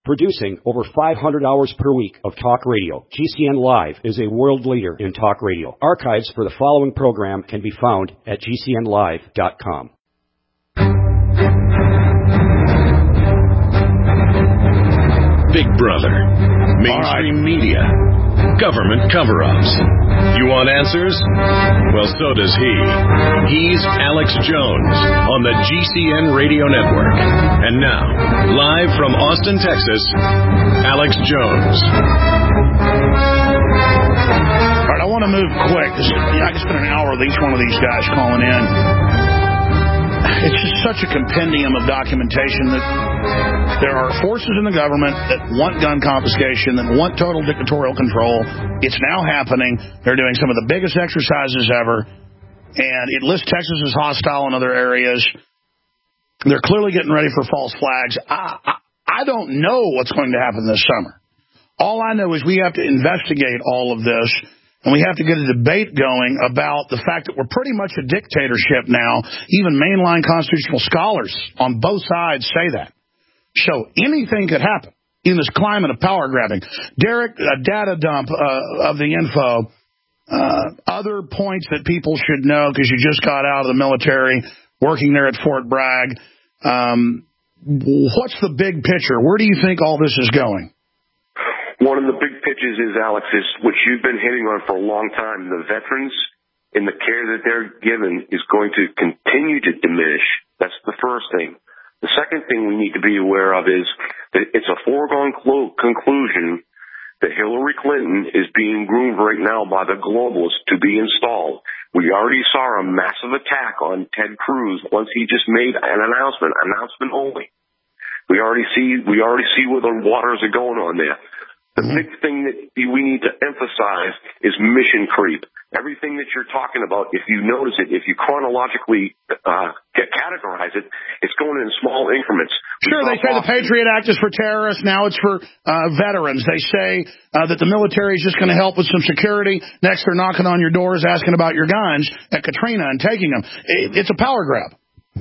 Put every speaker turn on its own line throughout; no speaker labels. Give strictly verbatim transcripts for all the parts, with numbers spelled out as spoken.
Producing over five hundred hours per week of talk radio, G C N Live is a world leader in talk radio. Archives for the following program can be found at G C N live dot com.
Big Brother, mainstream right. media, government cover-ups. You want answers? Well, so does he. He's Alex Jones on the G C N Radio Network. And now, live from Austin, Texas, Alex Jones.
All right, I want to move quick. I could spend an hour with each one of these guys calling in. It's just such a compendium of documentation that there are forces in the government that want gun confiscation, that want total dictatorial control. It's now happening. They're doing some of the biggest exercises ever, and it lists Texas as hostile in other areas. They're clearly getting ready for false flags. I, I, I don't know what's going to happen this summer. All I know is we have to investigate all of this. And we have to get a debate going about the fact that we're pretty much a dictatorship now. Even mainline constitutional scholars on both sides say that. So anything could happen in this climate of power grabbing. Derek, a data dump uh, of the info. Uh, other points that people should know because you just got out of the military, working there at Fort Bragg. Um, what's the big picture? Where do you think all this is going?
One of the big pitches is, Alex, is which you've been hitting on for a long time. The veterans and the care that they're given is going to continue to diminish. That's the first thing. The second thing we need to be aware of is that it's a foregone clo- conclusion that Hillary Clinton is being groomed right now by the globalists to be installed. We already saw a massive attack on Ted Cruz once he just made an announcement, announcement only. We already see, we already see where the waters are going on there. The big thing that we need to emphasize is mission creep. Everything that you're talking about, if you notice it, if you chronologically uh, categorize it, it's going in small increments.
Sure, they say the Patriot Act is for terrorists. Now it's for uh, veterans. They say uh, that the military is just going to help with some security. Next, they're knocking on your doors asking about your guns at Katrina and taking them. It's a power grab.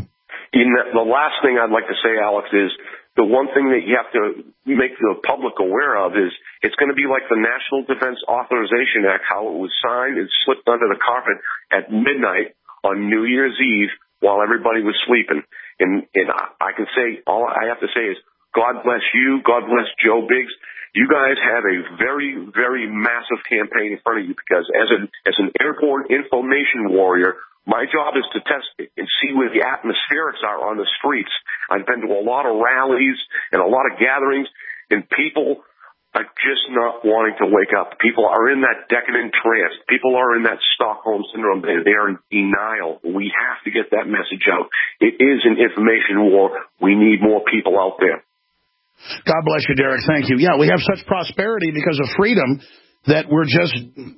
In the, the last thing I'd like to say, Alex, is the one thing that you have to make the public aware of is it's going to be like the National Defense Authorization Act, how it was signed and slipped under the carpet at midnight on New Year's Eve while everybody was sleeping. And, and I can say, all I have to say is, God bless you, God bless Joe Biggs. You guys have a very, very massive campaign in front of you because as an, as an airborne information warrior, my job is to test it and see where the atmospherics are on the streets. I've been to a lot of rallies and a lot of gatherings, and people are just not wanting to wake up. People are in that decadent trance. People are in that Stockholm Syndrome. They are in denial. We have to get that message out. It is an information war. We need more people out there.
God bless you, Derek. Thank you. Yeah, we have such prosperity because of freedom that we're just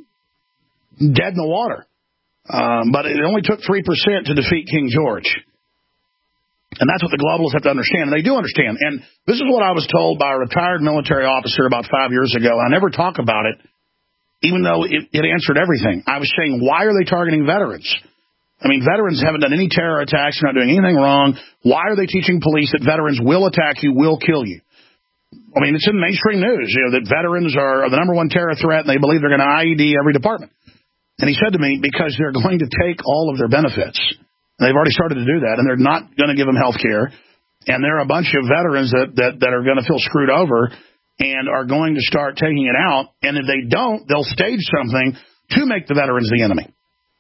dead in the water. Um, but it only took three percent to defeat King George. And that's what the globalists have to understand. And they do understand. And this is what I was told by a retired military officer about five years ago. I never talk about it, even though it, it answered everything. I was saying, why are they targeting veterans? I mean, veterans haven't done any terror attacks. They're not doing anything wrong. Why are they teaching police that veterans will attack you, will kill you? I mean, it's in mainstream news, you know, that veterans are the number one terror threat, and they believe they're going to I E D every department. And he said to me, because they're going to take all of their benefits. And they've already started to do that, and they're not going to give them health care. And there are a bunch of veterans that, that, that are going to feel screwed over and are going to start taking it out. And if they don't, they'll stage something to make the veterans the enemy.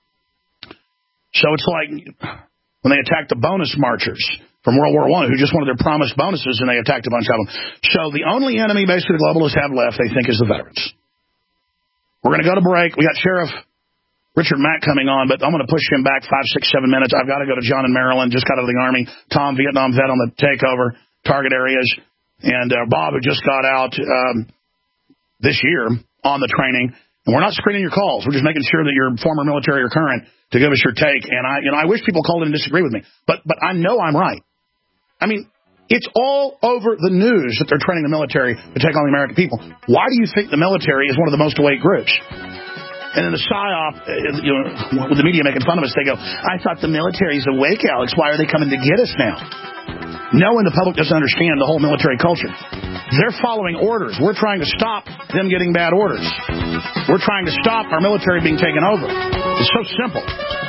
So it's like when they attacked the bonus marchers from World War One, who just wanted their promised bonuses, and they attacked a bunch of them. So the only enemy basically the globalists have left, they think, is the veterans. We're going to go to break. We got Sheriff Richard Mack coming on, but I'm going to push him back five, six, seven minutes. I've got to go to John in Maryland, just got out of the Army. Tom, Vietnam vet on the takeover, target areas. And uh, Bob, who just got out um, this year on the training. And we're not screening your calls. We're just making sure that you're former military or current to give us your take. And I, you know, I wish people called in and disagree with me, but but I know I'm right. I mean, it's all over the news that they're training the military to take on the American people. Why do you think the military is one of the most awake groups? And then the PSYOP, you know, with the media making fun of us, they go, I thought the military's awake, Alex. Why are they coming to get us now? Knowing the public doesn't understand the whole military culture. They're following orders. We're trying to stop them getting bad orders. We're trying to stop our military being taken over. It's so simple.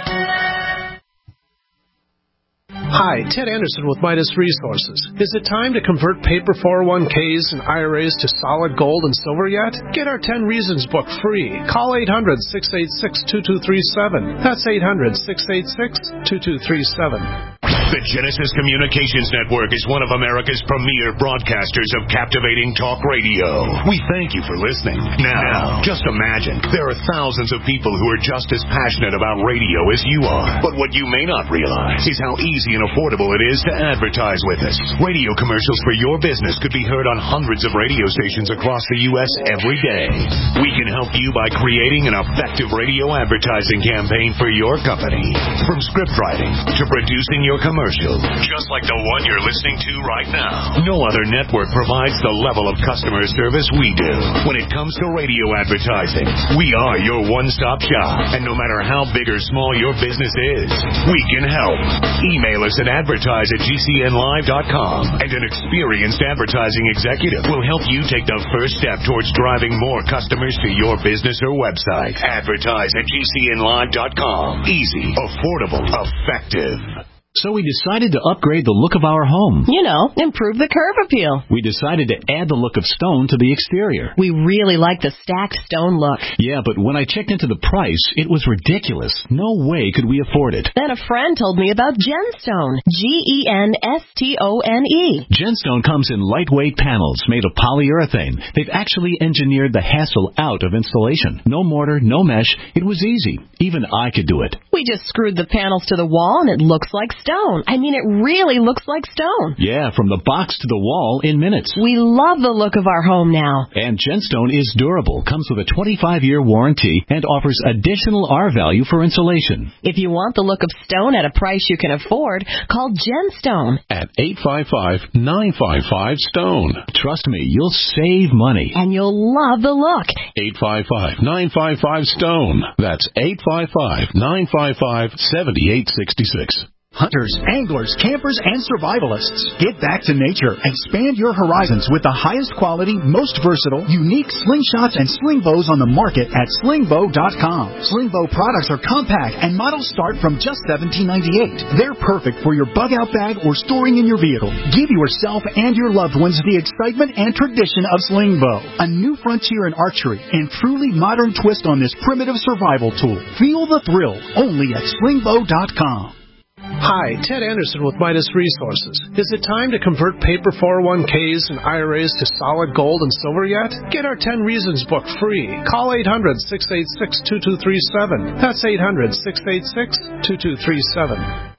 Hi, Ted Anderson with Midas Resources. Is it time to convert paper four oh one k's and I R As to solid gold and silver yet? Get our ten Reasons book free. Call eight hundred, six eight six, two two three seven. That's eight hundred, six eight six, two two three seven.
The Genesis Communications Network is one of America's premier broadcasters of captivating talk radio. We thank you for listening. Now, just imagine, there are thousands of people who are just as passionate about radio as you are. But what you may not realize is how easy and affordable it is to advertise with us. Radio commercials for your business could be heard on hundreds of radio stations across the U S every day. We can help you by creating an effective radio advertising campaign for your company. From script writing to producing your commercial. Just like the one you're listening to right now. No other network provides the level of customer service we do. When it comes to radio advertising, we are your one-stop shop. And no matter how big or small your business is, we can help. Email us at advertise at G C N live dot com, and an experienced advertising executive will help you take the first step towards driving more customers to your business or website. Advertise at G C N live dot com. Easy, affordable, effective.
So we decided to upgrade the look of our home.
You know, improve the curb appeal.
We decided to add the look of stone to the exterior.
We really like the stacked stone look.
Yeah, but when I checked into the price, it was ridiculous. No way could we afford it.
Then a friend told me about Genstone. G E N S T O N E.
Genstone comes in lightweight panels made of polyurethane. They've actually engineered the hassle out of installation. No mortar, no mesh. It was easy. Even I could do it.
We just screwed the panels to the wall and it looks like stone. I mean, it really looks like stone.
Yeah, from the box to the wall in minutes.
We love the look of our home now.
And Genstone is durable, comes with a twenty-five year warranty, and offers additional R value for insulation.
If you want the look of stone at a price you can afford, call Genstone
at eight five five, nine five five, STONE.
Trust me, you'll save money.
And you'll love the look.
eight five five, nine five five, STONE. That's eight five five, nine five five, seven eight six six.
Hunters, anglers, campers, and survivalists. Get back to nature. Expand your horizons with the highest quality, most versatile, unique slingshots and sling bows on the market at sling bow dot com. Sling bow products are compact and models start from just seventeen ninety-eight. They're perfect for your bug-out bag or storing in your vehicle. Give yourself and your loved ones the excitement and tradition of sling bow. A new frontier in archery and truly modern twist on this primitive survival tool. Feel the thrill only at sling bow dot com.
Hi, Ted Anderson with Midas Resources. Is it time to convert paper four oh one k's and I R As to solid gold and silver yet? Get our ten Reasons book free. Call eight hundred, six eight six, two two three seven. That's eight hundred, six eight six, two two three seven.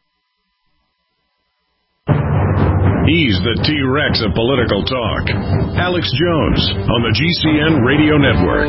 He's the T-Rex of political talk. Alex Jones on the G C N Radio Network.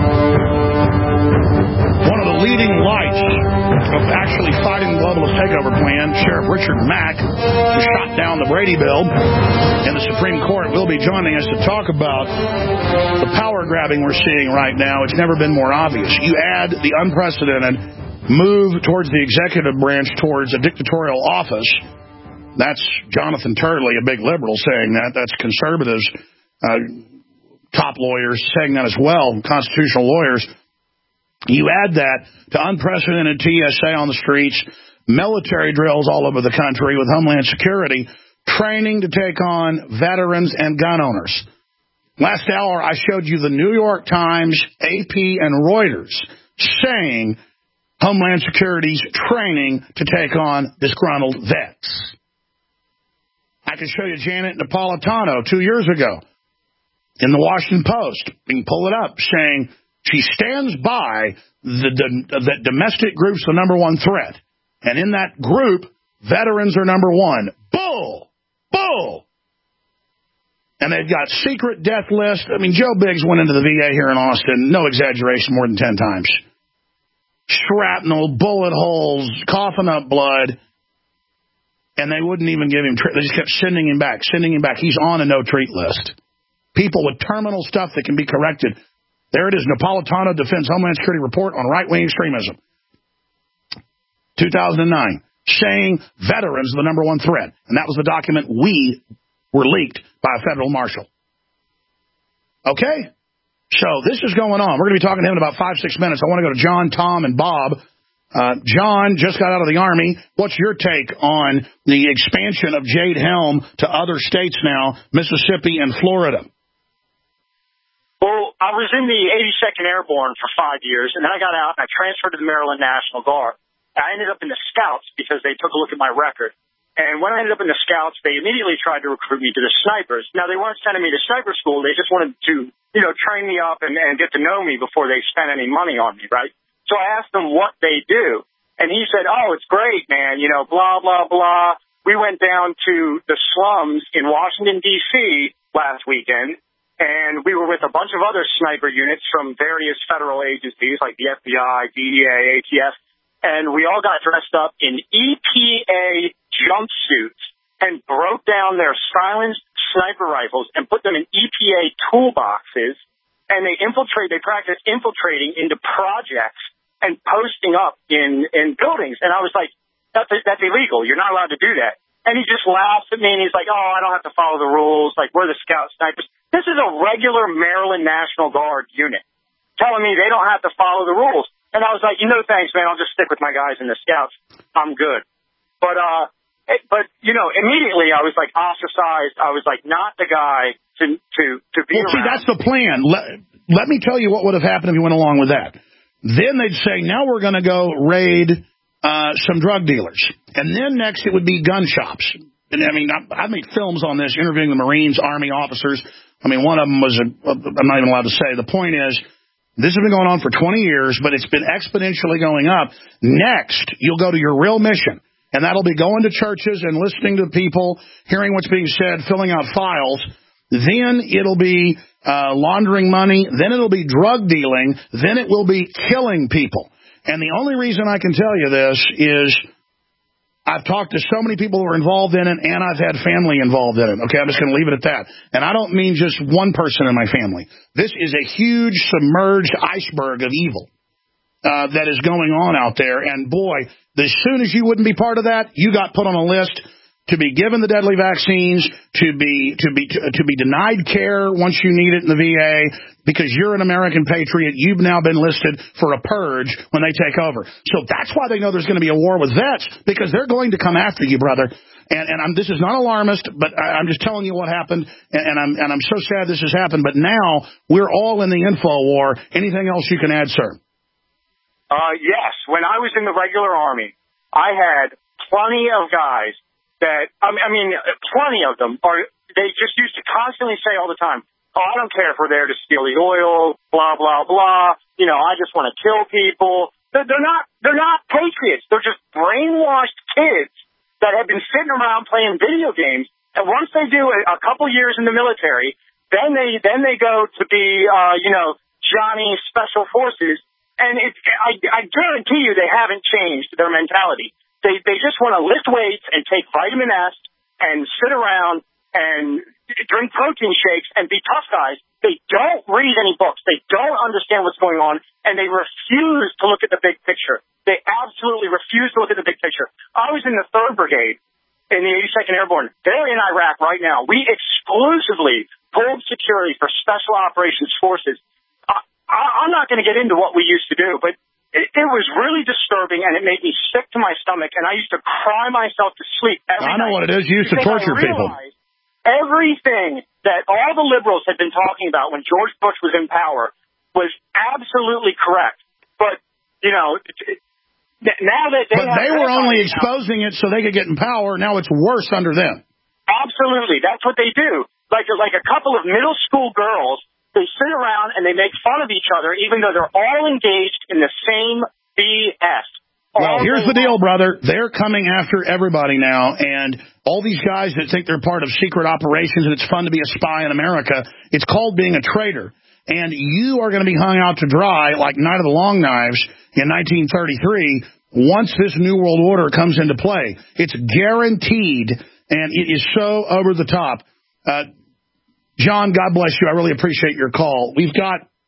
One of the leading lights of actually fighting the globalist takeover plan, Sheriff Richard Mack, who shot down the Brady bill in the Supreme Court, will be joining us to talk about the power grabbing we're seeing right now. It's never been more obvious. You add the unprecedented move towards the executive branch towards a dictatorial office. That's Jonathan Turley, a big liberal, saying that. That's conservatives, uh, top lawyers saying that as well, constitutional lawyers. You add that to unprecedented T S A on the streets, military drills all over the country with Homeland Security, training to take on veterans and gun owners. Last hour, I showed you the New York Times, A P, and Reuters saying Homeland Security's training to take on disgruntled vets. I can show you Janet Napolitano two years ago in the Washington Post. You can pull it up, saying she stands by the, the, the domestic group's the number one threat. And in that group, veterans are number one. Bull! Bull! And they've got secret death lists. I mean, Joe Biggs went into the V A here in Austin, no exaggeration, more than ten times. Shrapnel, bullet holes, coughing up blood. And they wouldn't even give him treatment. They just kept sending him back, sending him back. He's on a no-treat list. People with terminal stuff that can be corrected. There it is, Napolitano Defense Homeland Security Report on Right-Wing Extremism. two thousand nine, saying veterans are the number one threat. And that was the document we were leaked by a federal marshal. Okay? So this is going on. We're going to be talking to him in about five, six minutes. I want to go to John, Tom, and Bob. Uh, John just got out of the Army. What's your take on the expansion of Jade Helm to other states now, Mississippi and Florida?
Well, I was in the eighty-second Airborne for five years, and then I got out and I transferred to the Maryland National Guard. I ended up in the Scouts because they took a look at my record. And when I ended up in the Scouts, they immediately tried to recruit me to the snipers. Now, they weren't sending me to sniper school. They just wanted to, you know, train me up and, and get to know me before they spent any money on me, right? So I asked him what they do. And he said, oh, it's great, man, you know, blah, blah, blah. We went down to the slums in Washington, D C last weekend, and we were with a bunch of other sniper units from various federal agencies like the F B I, D E A, A T F, and we all got dressed up in E P A jumpsuits and broke down their silenced sniper rifles and put them in E P A toolboxes, and they infiltrate, they practice infiltrating into projects and posting up in, in buildings. And I was like, that's, that's illegal. You're not allowed to do that. And he just laughs at me, and he's like, oh, I don't have to follow the rules. Like, we're the Scout snipers. This is a regular Maryland National Guard unit telling me they don't have to follow the rules. And I was like, you know, thanks, man. I'll just stick with my guys in the Scouts. I'm good. But, uh, it, but, you know, immediately I was like ostracized. I was like not the guy to, to, to be
well,
around.
See, that's the plan. Let, let me tell you what would have happened if you went along with that. Then they'd say, now we're going to go raid uh, some drug dealers. And then next it would be gun shops. And I mean, I, I made films on this, interviewing the Marines, Army officers. I mean, one of them was, a, I'm not even allowed to say. The point is, this has been going on for twenty years, but it's been exponentially going up. Next, you'll go to your real mission, and that'll be going to churches and listening to people, hearing what's being said, filling out files. Then it'll be uh, laundering money. Then it'll be drug dealing. Then it will be killing people. And the only reason I can tell you this is I've talked to so many people who are involved in it, and I've had family involved in it. Okay, I'm just going to leave it at that. And I don't mean just one person in my family. This is a huge submerged iceberg of evil uh, that is going on out there. And, boy, as soon as you wouldn't be part of that, you got put on a list to be given the deadly vaccines, to be to be to, to be denied care once you need it in the V A, because you're an American patriot. You've now been listed for a purge when they take over. So that's why they know there's going to be a war with vets, because they're going to come after you, brother. And, and I'm, this is not alarmist, but I, I'm just telling you what happened, and, and I'm and I'm so sad this has happened. But now we're all in the info war. Anything else you can add, sir?
Uh, yes. When I was in the regular Army, I had plenty of guys that, I mean, plenty of them, are they just used to constantly say all the time, oh, I don't care if we're there to steal the oil, blah, blah, blah. You know, I just want to kill people. They're, they're not they're not patriots. They're just brainwashed kids that have been sitting around playing video games. And once they do a, a couple years in the military, then they then they go to be, uh, you know, Johnny Special Forces. And it, I, I guarantee you they haven't changed their mentality. They they just want to lift weights and take vitamin S and sit around and drink protein shakes and be tough guys. They don't read any books. They don't understand what's going on, and they refuse to look at the big picture. They absolutely refuse to look at the big picture. I was in the third Brigade in the eighty-second Airborne. They're in Iraq right now. We exclusively pulled security for Special Operations Forces. I, I, I'm not going to get into what we used to do, but It, it was really disturbing, and it made me sick to my stomach, and I used to cry myself to sleep every night.
I know what it is. You used to torture people.
Everything that all the liberals had been talking about when George Bush was in power was absolutely correct. But, you know, it, it, now that they
But
have
they were only
now,
exposing it so they could get in power. Now it's worse under them.
Absolutely. That's what they do. Like, like a couple of middle school girls, they sit around and they make fun of each other, even though they're all engaged in the same B S.
Well, here's the deal, brother. They're coming after everybody now, and all these guys that think they're part of secret operations and it's fun to be a spy in America, it's called being a traitor. And you are going to be hung out to dry like Night of the Long Knives in nineteen thirty-three once this New World Order comes into play. It's guaranteed, and it is so over the top. Uh, John, God bless you. I really appreciate your call. We've got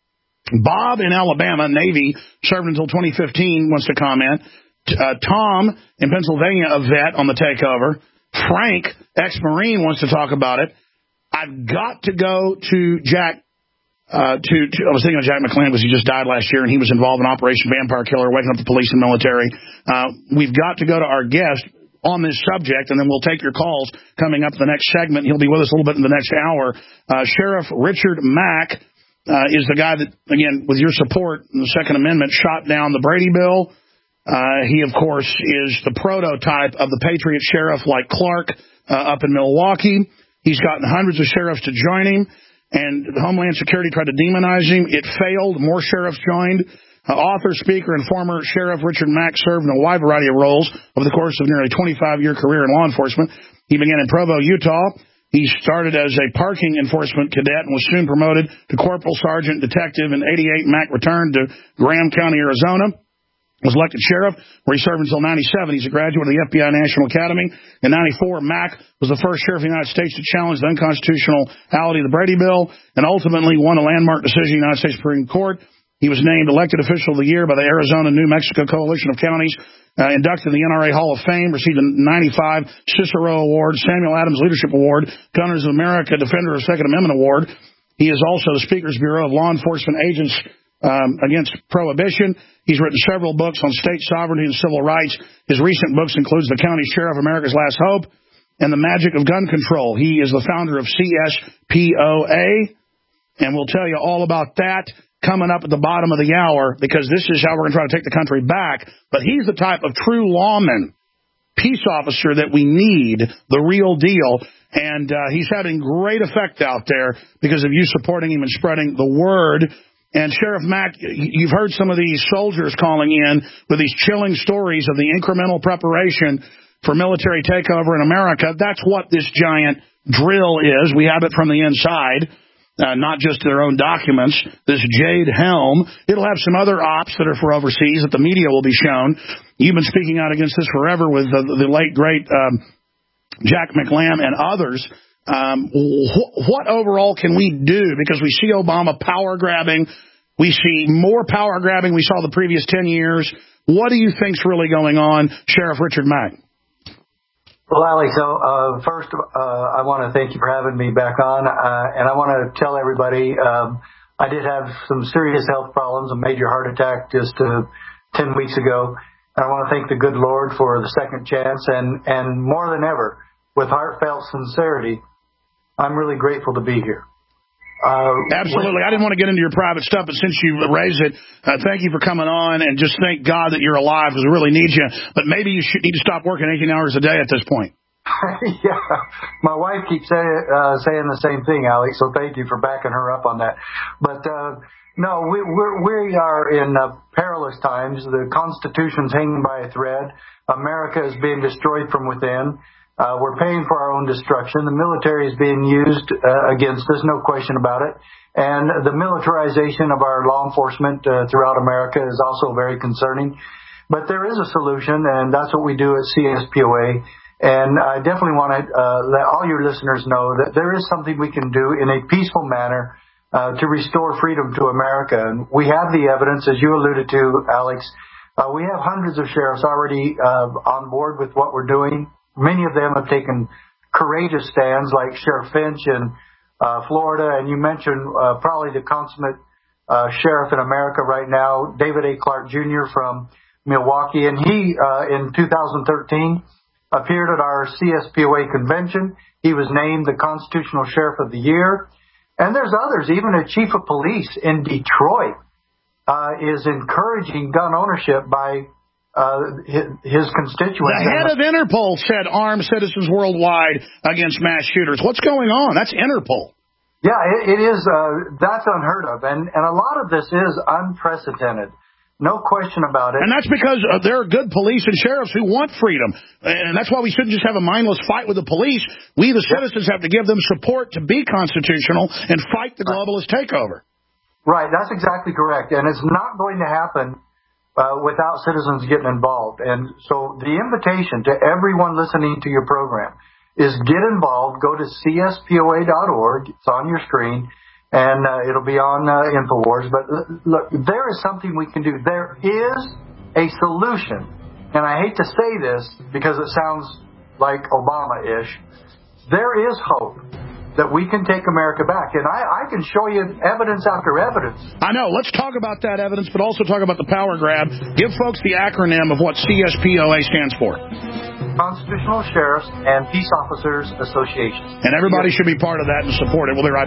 Bob in Alabama, Navy, served until twenty fifteen, wants to comment. Uh, Tom in Pennsylvania, a vet on the takeover. Frank, ex-Marine, wants to talk about it. I've got to go to Jack. Uh, to, to I was thinking of Jack McClellan because he just died last year, and he was involved in Operation Vampire Killer, waking up the police and military. Uh, we've got to go to our guest on this subject, and then we'll take your calls coming up the next segment. He'll be with us a little bit in the next hour. Uh, Sheriff Richard Mack uh, is the guy that, again, with your support in the Second Amendment, shot down the Brady bill. Uh, he, of course, is the prototype of the Patriot sheriff like Clark uh, up in Milwaukee. He's gotten hundreds of sheriffs to join him, and Homeland Security tried to demonize him. It failed. More sheriffs joined. Uh, author, speaker, and former Sheriff Richard Mack served in a wide variety of roles over the course of nearly twenty-five-year career in law enforcement. He began in Provo, Utah. He started as a parking enforcement cadet and was soon promoted to corporal, sergeant, detective. In eighty-eight, Mack returned to Graham County, Arizona. Was elected sheriff, where he served until ninety-seven. He's a graduate of the F B I National Academy. In ninety-four, Mack was the first sheriff of the United States to challenge the unconstitutionality of the Brady bill and ultimately won a landmark decision in the United States Supreme Court. He was named elected official of the year by the Arizona-New Mexico Coalition of Counties, uh, inducted in the N R A Hall of Fame, received a ninety-five Cicero Award, Samuel Adams Leadership Award, Gunners of America Defender of Second Amendment Award. He is also the Speaker's Bureau of Law Enforcement Agents um, Against Prohibition. He's written several books on state sovereignty and civil rights. His recent books includes The County Sheriff, America's Last Hope, and The Magic of Gun Control. He is the founder of C S P O A, and we'll tell you all about that coming up at the bottom of the hour, because this is how we're going to try to take the country back. But he's the type of true lawman, peace officer that we need, the real deal. And uh, he's having great effect out there because of you supporting him and spreading the word. And Sheriff Mack, you've heard some of these soldiers calling in with these chilling stories of the incremental preparation for military takeover in America. That's what this giant drill is. We have it from the inside. Uh, not just their own documents, this Jade Helm. It'll have some other ops that are for overseas that the media will be shown. You've been speaking out against this forever with the, the late, great um, Jack McLam and others. Um, wh- what overall can we do? Because we see Obama power grabbing. We see more power grabbing we saw the previous ten years. What do you think's really going on, Sheriff Richard Mack?
Well, Alex, so, uh, first, uh, I want to thank you for having me back on, uh, and I want to tell everybody, um, I did have some serious health problems, a major heart attack just uh, ten weeks ago, and I want to thank the good Lord for the second chance, and, and more than ever, with heartfelt sincerity, I'm really grateful to be here. Uh,
Absolutely. I didn't want to get into your private stuff, but since you raised it, uh, thank you for coming on, and just thank God that you're alive because we really need you. But maybe you should need to stop working eighteen hours a day at this point.
Yeah, my wife keeps say, uh, saying the same thing, Alex, so thank you for backing her up on that. But uh, no, we, we're, we are in uh, perilous times. The Constitution's hanging by a thread. America is being destroyed from within. Uh, we're paying for our own destruction. The military is being used uh, against us, no question about it. And the militarization of our law enforcement uh, throughout America is also very concerning. But there is a solution, and that's what we do at C S P O A. And I definitely want to uh, let all your listeners know that there is something we can do in a peaceful manner uh, to restore freedom to America. And we have the evidence, as you alluded to, Alex. Uh, we have hundreds of sheriffs already uh, on board with what we're doing. Many of them have taken courageous stands, like Sheriff Finch in uh, Florida, and you mentioned uh, probably the consummate uh, sheriff in America right now, David A. Clark Junior from Milwaukee, and he, uh, in two thousand thirteen, appeared at our C S P O A convention. He was named the Constitutional Sheriff of the Year, and there's others. Even a chief of police in Detroit uh, is encouraging gun ownership by Uh, his, his constituents.
The head of Interpol said arm citizens worldwide against mass shooters. What's going on? That's Interpol.
Yeah, it, it is. Uh, that's unheard of. And, and a lot of this is unprecedented. No question about it.
And that's because uh, there are good police and sheriffs who want freedom. And that's why we shouldn't just have a mindless fight with the police. We, the citizens, have to give them support to be constitutional and fight the globalist takeover.
Right. That's exactly correct. And it's not going to happen Uh, without citizens getting involved. And so the invitation to everyone listening to your program is get involved. Go to C S P O A dot org. It's on your screen. and uh, it'll be on uh, InfoWars. But look, there is something we can do. There is a solution, and I hate to say this because it sounds like Obama-ish. There is hope that we can take America back. And I, I can show you evidence after evidence.
I know. Let's talk about that evidence, but also talk about the power grab. Give folks the acronym of what C S P O A stands for.
Constitutional Sheriffs and Peace Officers Association.
And everybody should be part of that and support it. We'll be right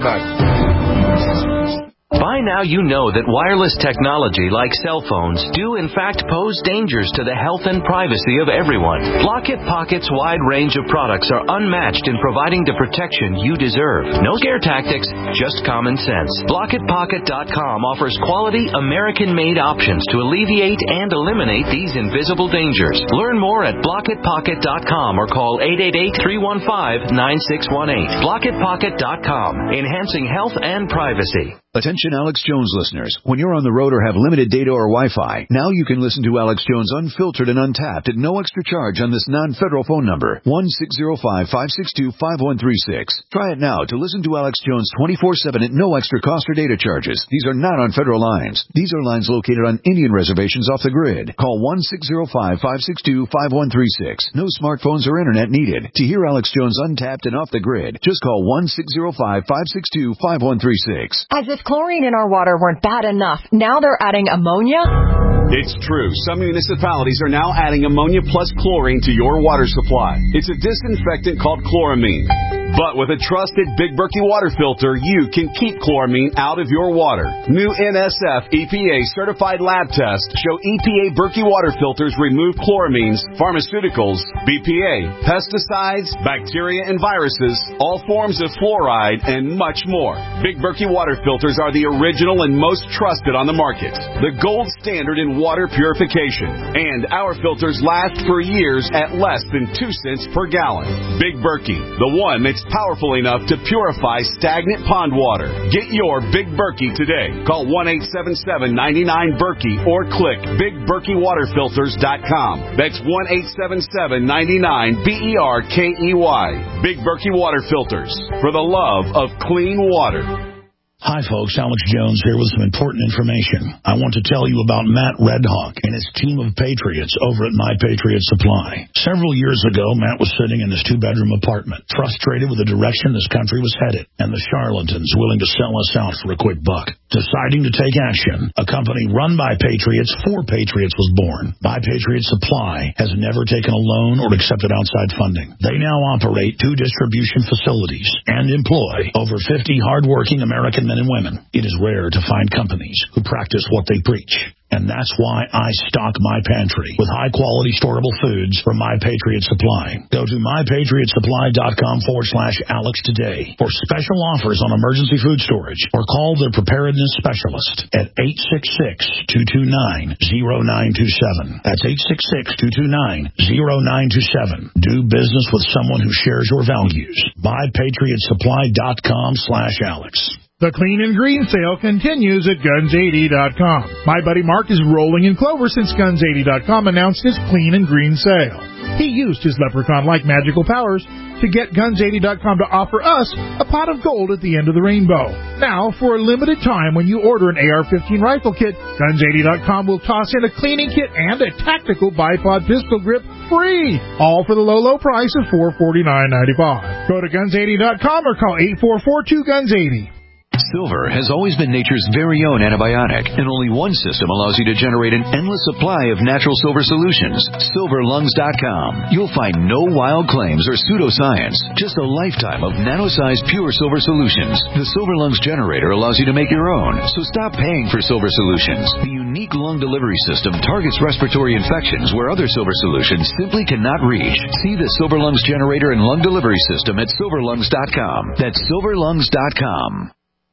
back.
By now you know that wireless technology like cell phones do in fact pose dangers to the health and privacy of everyone. Blockit Pocket's wide range of products are unmatched in providing the protection you deserve. No scare tactics, just common sense. Blockit Pocket dot com offers quality American-made options to alleviate and eliminate these invisible dangers. Learn more at Blockit Pocket dot com or call eight eight eight, three one five, nine six one eight. Blockit Pocket dot com, enhancing health and privacy.
Attention Alex Jones listeners. When you're on the road or have limited data or Wi-Fi, now you can listen to Alex Jones unfiltered and untapped at no extra charge on this non-federal phone number, one six zero five, five six two, five one three six. Try it now to listen to Alex Jones twenty-four seven at no extra cost or data charges. These are not on federal lines. These are lines located on Indian reservations off the grid. Call one six zero five, five six two, five one three six. No smartphones or internet needed. To hear Alex Jones untapped and off the grid, just call one six zero five, five six two, five one three six.
As if chlorine in our water weren't bad enough, now they're adding ammonia?
It's true. Some municipalities are now adding ammonia plus chlorine to your water supply. It's a disinfectant called chloramine. But with a trusted Big Berkey water filter, you can keep chloramine out of your water. New N S F E P A certified lab tests show E P A Berkey water filters remove chloramines, pharmaceuticals, B P A, pesticides, bacteria and viruses, all forms of fluoride, and much more. Big Berkey water filters are the original and most trusted on the market. The gold standard in water purification. And our filters last for years at less than two cents per gallon. Big Berkey, the one that's powerful enough to purify stagnant pond water. Get your Big Berkey today. Call one eight seven seven, nine nine, Berkey or click big berkey water filters dot com. That's one eight seven seven, nine nine, B E R K E Y. Big Berkey Water Filters. For the love of clean water.
Hi, folks. Alex Jones here with some important information. I want to tell you about Matt Redhawk and his team of patriots over at My Patriot Supply. Several years ago, Matt was sitting in his two-bedroom apartment, frustrated with the direction this country was headed, and the charlatans willing to sell us out for a quick buck. Deciding to take action, a company run by patriots for patriots was born. My Patriot Supply has never taken a loan or accepted outside funding. They now operate two distribution facilities and employ over fifty hardworking American men and women. It is rare to find companies who practice what they preach. And that's why I stock my pantry with high-quality storable foods from My Patriot Supply. Go to my patriot supply dot com forward slash Alex today for special offers on emergency food storage, or call their preparedness specialist at eight six six, two two nine, zero nine two seven. That's eight six six, two two nine, zero nine two seven. Do business with someone who shares your values. my patriot supply dot com slash Alex.
The Clean and Green sale continues at guns eighty dot com. My buddy Mark is rolling in clover since guns eighty dot com announced his Clean and Green sale. He used his leprechaun-like magical powers to get guns eighty dot com to offer us a pot of gold at the end of the rainbow. Now, for a limited time, when you order an A R fifteen rifle kit, guns eighty dot com will toss in a cleaning kit and a tactical bipod pistol grip free, all for the low, low price of four hundred forty-nine ninety-five. Go to guns eighty dot com or call eight four four, two guns eighty.
Silver has always been nature's very own antibiotic, and only one system allows you to generate an endless supply of natural silver solutions. silver lungs dot com. You'll find no wild claims or pseudoscience, just a lifetime of nano-sized pure silver solutions. The Silver Lungs generator allows you to make your own, so stop paying for silver solutions. The unique lung delivery system targets respiratory infections where other silver solutions simply cannot reach. See the Silver Lungs generator and lung delivery system at silver lungs dot com. That's silver lungs dot com.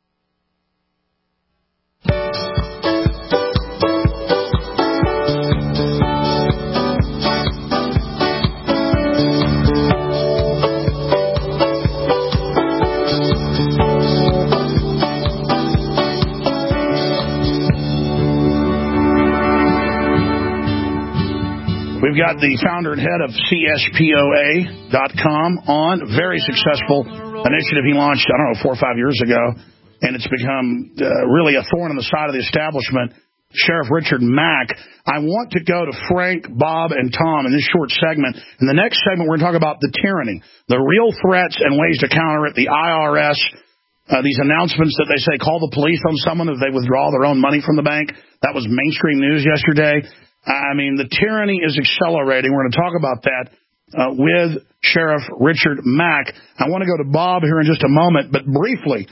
We've got the founder and head of C S P O A dot com on. Very successful initiative he launched, I don't know, four or five years ago. and it's become uh, really a thorn in the side of the establishment, Sheriff Richard Mack. I want to go to Frank, Bob, and Tom in this short segment. In the next segment, we're going to talk about the tyranny, the real threats and ways to counter it, the I R S, uh, these announcements that they say call the police on someone if they withdraw their own money from the bank. That was mainstream news yesterday. I mean, the tyranny is accelerating. We're going to talk about that uh, with Sheriff Richard Mack. I want to go to Bob here in just a moment, but briefly,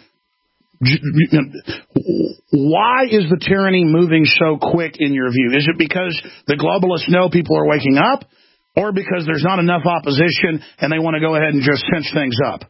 why is the tyranny moving so quick in your view? Is it because the globalists know people are waking up, or because there's not enough opposition and they want to go ahead and just cinch things up?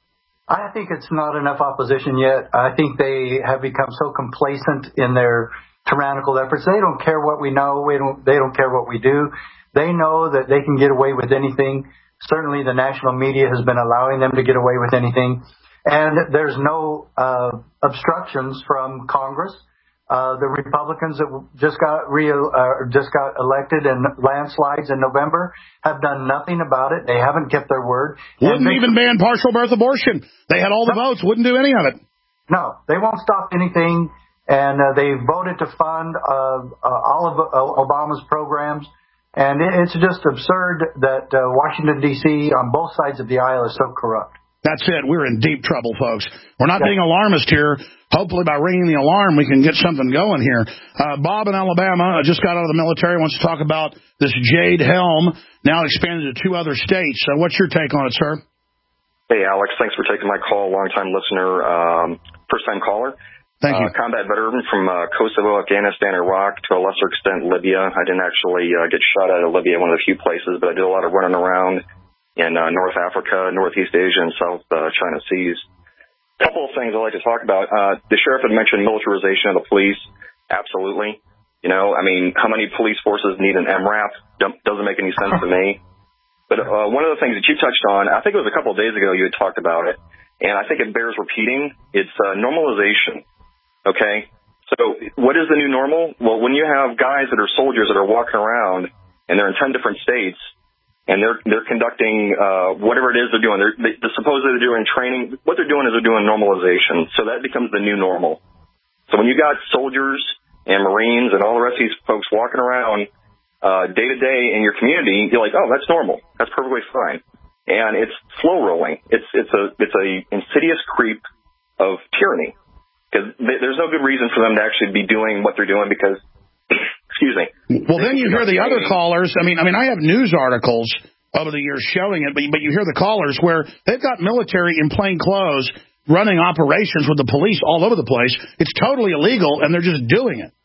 I think it's not enough opposition yet. I think they have become so complacent in their tyrannical efforts. They don't care what we know. We don't, they don't care what we do. They know that they can get away with anything. Certainly the national media has been allowing them to get away with anything. And there's no uh, obstructions from Congress. Uh, the Republicans that just got re- uh, just got elected in landslides in November have done nothing about it. They haven't kept their word.
Wouldn't even ban partial birth abortion. They had all the votes. Wouldn't do any of it.
No, they won't stop anything. And uh, they voted to fund uh, uh, all of uh, Obama's programs. And it, it's just absurd that uh, Washington, D C on both sides of the aisle is so corrupt.
That's it. We're in deep trouble, folks. We're not being alarmist here. Hopefully by ringing the alarm, we can get something going here. Uh, Bob in Alabama just got out of the military, wants to talk about this Jade Helm, now expanded to two other states. So what's your take on it, sir?
Hey, Alex. Thanks for taking my call. Long-time listener, um, first-time caller.
Thank you.
Uh, combat veteran from uh, Kosovo, Afghanistan, Iraq, to a lesser extent Libya. I didn't actually uh, get shot out of Libya, one of the few places, but I did a lot of running around in uh, North Africa, Northeast Asia, and South uh, China Seas. A couple of things I'd like to talk about. Uh, the sheriff had mentioned militarization of the police. Absolutely. You know, I mean, how many police forces need an M RAP? Doesn't make any sense to me. But uh, one of the things that you touched on, I think it was a couple of days ago you had talked about it, and I think it bears repeating. It's uh, normalization. Okay? So what is the new normal? Well, when you have guys that are soldiers that are walking around, and they're in ten different states, and they're they're conducting uh, whatever it is they're doing. They're, they, they're supposedly they're doing training. What they're doing is they're doing normalization. So that becomes the new normal. So when you got soldiers and Marines and all the rest of these folks walking around uh, day to day in your community, you're like, oh, that's normal. That's perfectly fine. And it's slow rolling. It's it's a it's a insidious creep of tyranny, because there's no good reason for them to actually be doing what they're doing, because excuse me.
Well, then you hear the other callers. I mean, I mean, I have news articles over the years showing it, but, but you hear the callers where they've got military in plain clothes running operations with the police all over the place. It's totally illegal, and they're just doing it.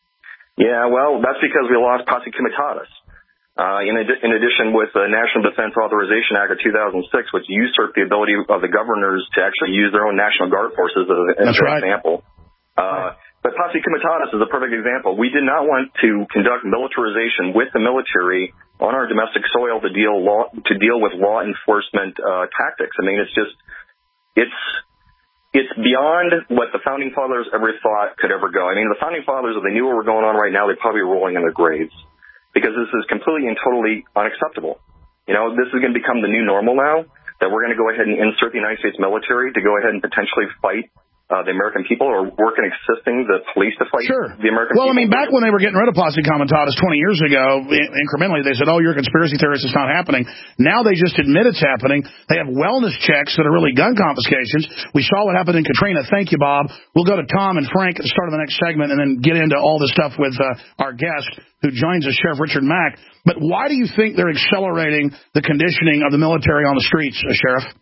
Yeah, well, that's because we lost posse comitatus. Uh, in, ad- in addition, with the National Defense Authorization Act of two thousand six, which usurped the ability of the governors to actually use their own National Guard forces as, as an
right.
example. Uh, But posse comitatus is a perfect example. We did not want to conduct militarization with the military on our domestic soil to deal law, to deal with law enforcement uh, tactics. I mean, it's just it's it's beyond what the founding fathers ever thought could ever go. I mean, the founding fathers, if they knew what were going on right now, they'd probably be rolling in their graves, because this is completely and totally unacceptable. You know, this is going to become the new normal now, that we're going to go ahead and insert the United States military to go ahead and potentially fight Uh, the American people, or work in assisting the police to fight
sure.
the American
well,
people?
Well, I mean, back when they were getting rid of posse comitatus twenty years ago, incrementally, they said, oh, you're a conspiracy theorist, it's not happening. Now they just admit it's happening. They have wellness checks that are really gun confiscations. We saw what happened in Katrina. Thank you, Bob. We'll go to Tom and Frank at the start of the next segment and then get into all this stuff with uh, our guest who joins us, Sheriff Richard Mack. But why do you think they're accelerating the conditioning of the military on the streets, uh, Sheriff?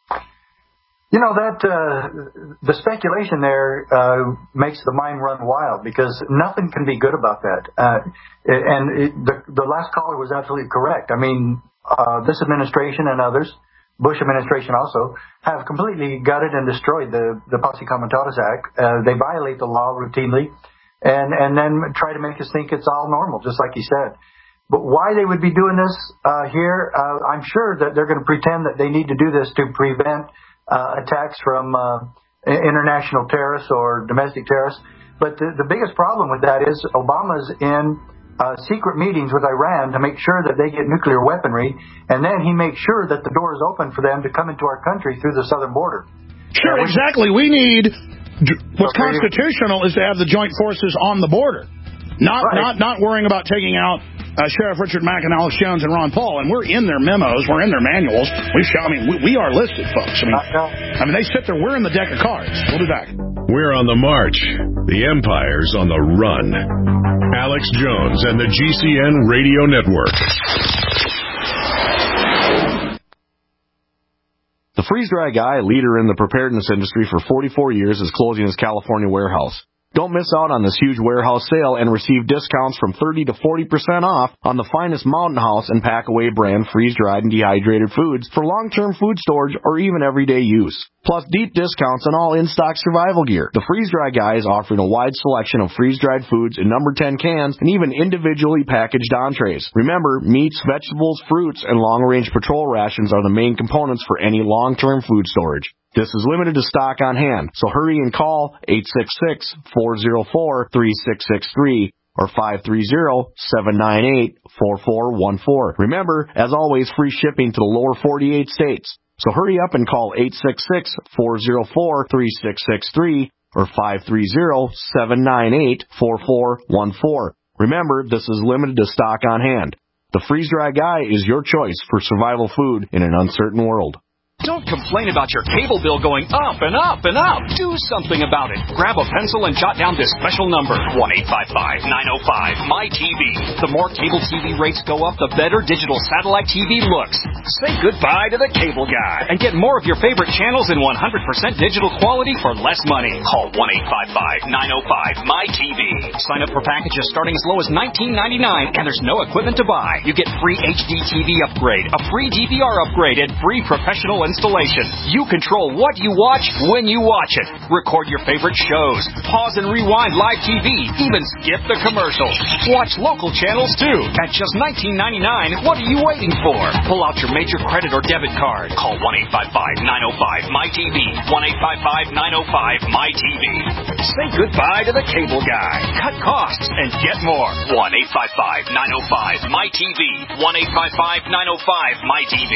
You know, that uh, the speculation there uh, makes the mind run wild, because nothing can be good about that. Uh, and it, the, the last caller was absolutely correct. I mean, uh, this administration and others, Bush administration also, have completely gutted and destroyed the, the Posse Comitatus Act. Uh, they violate the law routinely and, and then try to make us think it's all normal, just like you said. But why they would be doing this uh, here, uh, I'm sure that they're going to pretend that they need to do this to prevent Uh, attacks from uh, international terrorists or domestic terrorists. But the, the biggest problem with that is Obama's in uh, secret meetings with Iran to make sure that they get nuclear weaponry, and then he makes sure that the door is open for them to come into our country through the southern border.
Sure, exactly. We need What's constitutional is to have the joint forces on the border, not right. not not worrying about taking out uh, Sheriff Richard Mack and Alex Jones and Ron Paul. And we're in their memos, we're in their manuals. We show, I mean, we, we are listed, folks. I mean, I mean, they sit there. We're in the deck of cards. We'll be back.
We're on the march. The empire's on the run. Alex Jones and the G C N Radio Network.
The freeze-dry guy, leader in the preparedness industry for forty-four years, is closing his California warehouse. Don't miss out on this huge warehouse sale and receive discounts from thirty to forty percent off on the finest Mountain House and Packaway brand freeze-dried and dehydrated foods for long-term food storage or even everyday use. Plus deep discounts on all in-stock survival gear. The Freeze-Dry Guy is offering a wide selection of freeze-dried foods in number ten cans and even individually packaged entrees. Remember, meats, vegetables, fruits, and long-range patrol rations are the main components for any long-term food storage. This is limited to stock on hand, so hurry and call eight six six, four oh four, three six six three or five three zero, seven nine eight, four four one four. Remember, as always, free shipping to the lower forty-eight states. So hurry up and call eight six six, four oh four, three six six three or five three zero, seven nine eight, four four one four. Remember, this is limited to stock on hand. The Freeze-Dry Guy is your choice for survival food in an uncertain world.
Don't complain about your cable bill going up and up and up. Do something about it. Grab a pencil and jot down this special number, one eight five five, nine oh five, M Y T V. The more cable T V rates go up, the better digital satellite T V looks. Say goodbye to the cable guy and get more of your favorite channels in one hundred percent digital quality for less money. Call one eight five five, nine oh five, M Y T V. Sign up for packages starting as low as nineteen ninety-nine, and there's no equipment to buy. You get free H D T V upgrade, a free D V R upgrade, and free professional installation. You control what you watch when you watch it. Record your favorite shows. Pause and rewind live T V. Even skip the commercials. Watch local channels too. At just nineteen ninety-nine, what are you waiting for? Pull out your major credit or debit card. Call one eight five five, nine oh five, M Y T V. one eight five five, nine oh five, M Y T V. Say goodbye to the cable guy. Cut costs and get more. one eight five five, nine oh five, M Y T V. one eight five five, nine oh five, M Y T V.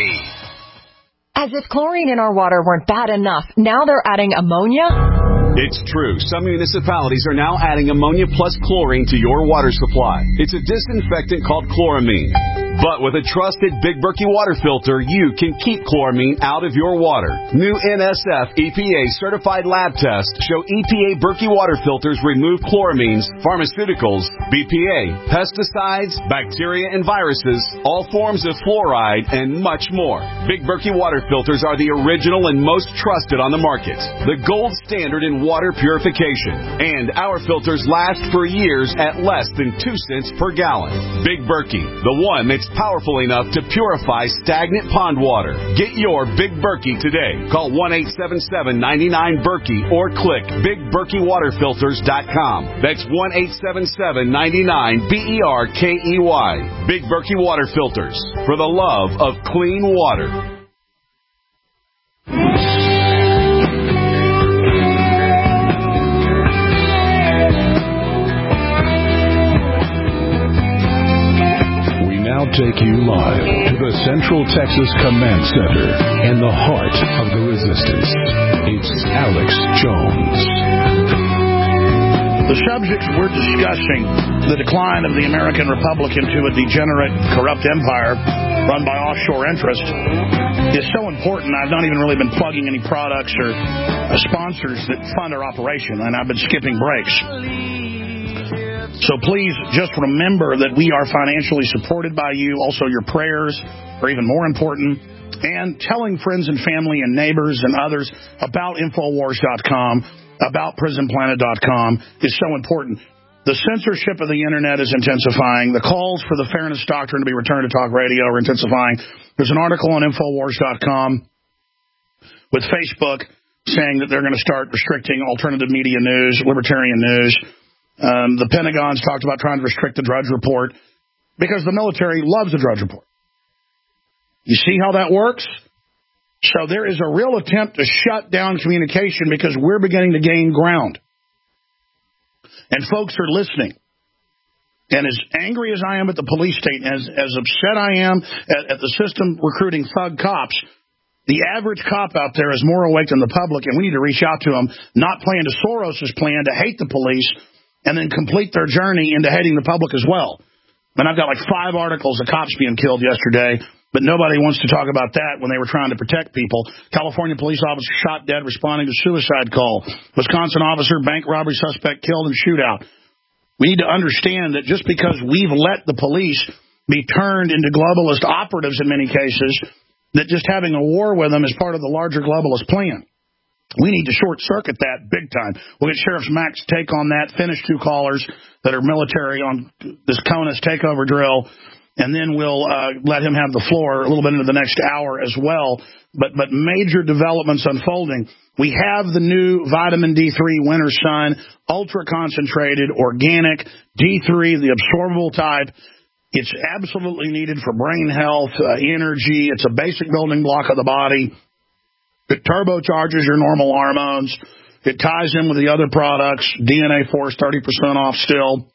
As if chlorine in our water weren't bad enough, now they're adding ammonia?
It's true. Some municipalities are now adding ammonia plus chlorine to your water supply. It's a disinfectant called chloramine. But with a trusted Big Berkey water filter, you can keep chloramine out of your water. New N S F E P A certified lab tests show E P A Berkey water filters remove chloramines, pharmaceuticals, B P A, pesticides, bacteria and viruses, all forms of fluoride, and much more. Big Berkey water filters are the original and most trusted on the market. The gold standard in water purification. And our filters last for years at less than two cents per gallon. Big Berkey, the one that's powerful enough to purify stagnant pond water. Get your Big Berkey today. Call one eight seven seven, nine nine, Berkey or click big berkey water filters dot com. That's one eight seven seven, nine nine, B E R K E Y. Big Berkey Water Filters, for the love of clean water.
Take you live to the Central Texas Command Center in the heart of the resistance. It's Alex Jones.
The subjects we're discussing, the decline of the American Republic into a degenerate, corrupt empire run by offshore interests, is so important. I've not even really been plugging any products or uh, sponsors that fund our operation, and I've been skipping breaks. So please just remember that we are financially supported by you. Also, your prayers are even more important. And telling friends and family and neighbors and others about Infowars dot com, about Prison Planet dot com is so important. The censorship of the Internet is intensifying. The calls for the fairness doctrine to be returned to talk radio are intensifying. There's an article on Infowars dot com with Facebook saying that they're going to start restricting alternative media news, libertarian news. Um, the Pentagon's talked about trying to restrict the Drudge Report because the military loves the Drudge Report. You see how that works? So there is a real attempt to shut down communication because we're beginning to gain ground. And folks are listening. And as angry as I am at the police state, as, as upset I am at, at the system recruiting thug cops, The average cop out there is more awake than the public, and we need to reach out to them, not play into Soros's plan to hate the police and then complete their journey into hating the public as well. And I've got like five articles of cops being killed yesterday, but nobody wants to talk about that when they were trying to protect people. California police officer shot dead responding to suicide call. Wisconsin officer, bank robbery suspect killed in shootout. We need to understand that just because we've let the police be turned into globalist operatives in many cases, that just having a war with them is part of the larger globalist plan. We need to short-circuit that big time. We'll get Sheriff Mack's take on that, finish two callers that are military on this CONUS takeover drill, and then we'll uh, let him have the floor a little bit into the next hour as well. But but major developments unfolding. We have the new vitamin D three Winter Sun, ultra-concentrated, organic, D three, the absorbable type. It's absolutely needed for brain health, uh, energy. It's a basic building block of the body. It turbocharges your normal hormones. It ties in with the other products. D N A Force, thirty percent off still.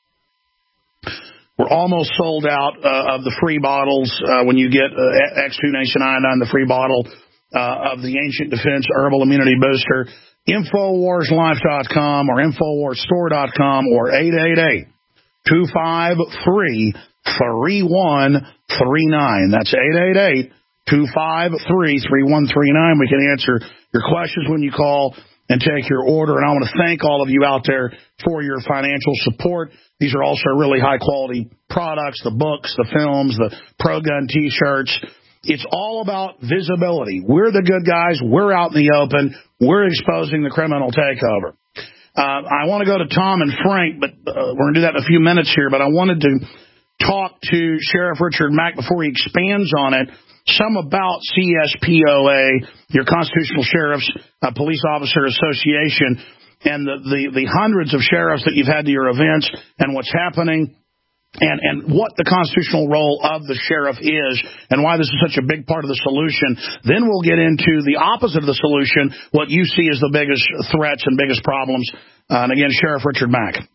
We're almost sold out uh, of the free bottles uh, when you get uh, X two Nation Iodine, the free bottle uh, of the Ancient Defense Herbal Immunity Booster. Infowars Life dot com or Infowars Store dot com or eight eight eight, two five three, three one three nine. That's eight eight eight, two five three, three one three nine. We can answer your questions when you call and take your order. And I want to thank all of you out there for your financial support. These are also really high-quality products, the books, the films, the pro-gun T-shirts. It's all about visibility. We're the good guys. We're out in the open. We're exposing the criminal takeover. Uh, I want to go to Tom and Frank, but uh, we're going to do that in a few minutes here. But I wanted to talk to Sheriff Richard Mack before he expands on it, some about C S P O A, your Constitutional Sheriffs uh, Police Officer Association, and the, the, the hundreds of sheriffs that you've had to your events and what's happening, and, and what the constitutional role of the sheriff is and why this is such a big part of the solution. Then we'll get into the opposite of the solution, what you see as the biggest threats and biggest problems. Uh, and again, Sheriff Richard Mack.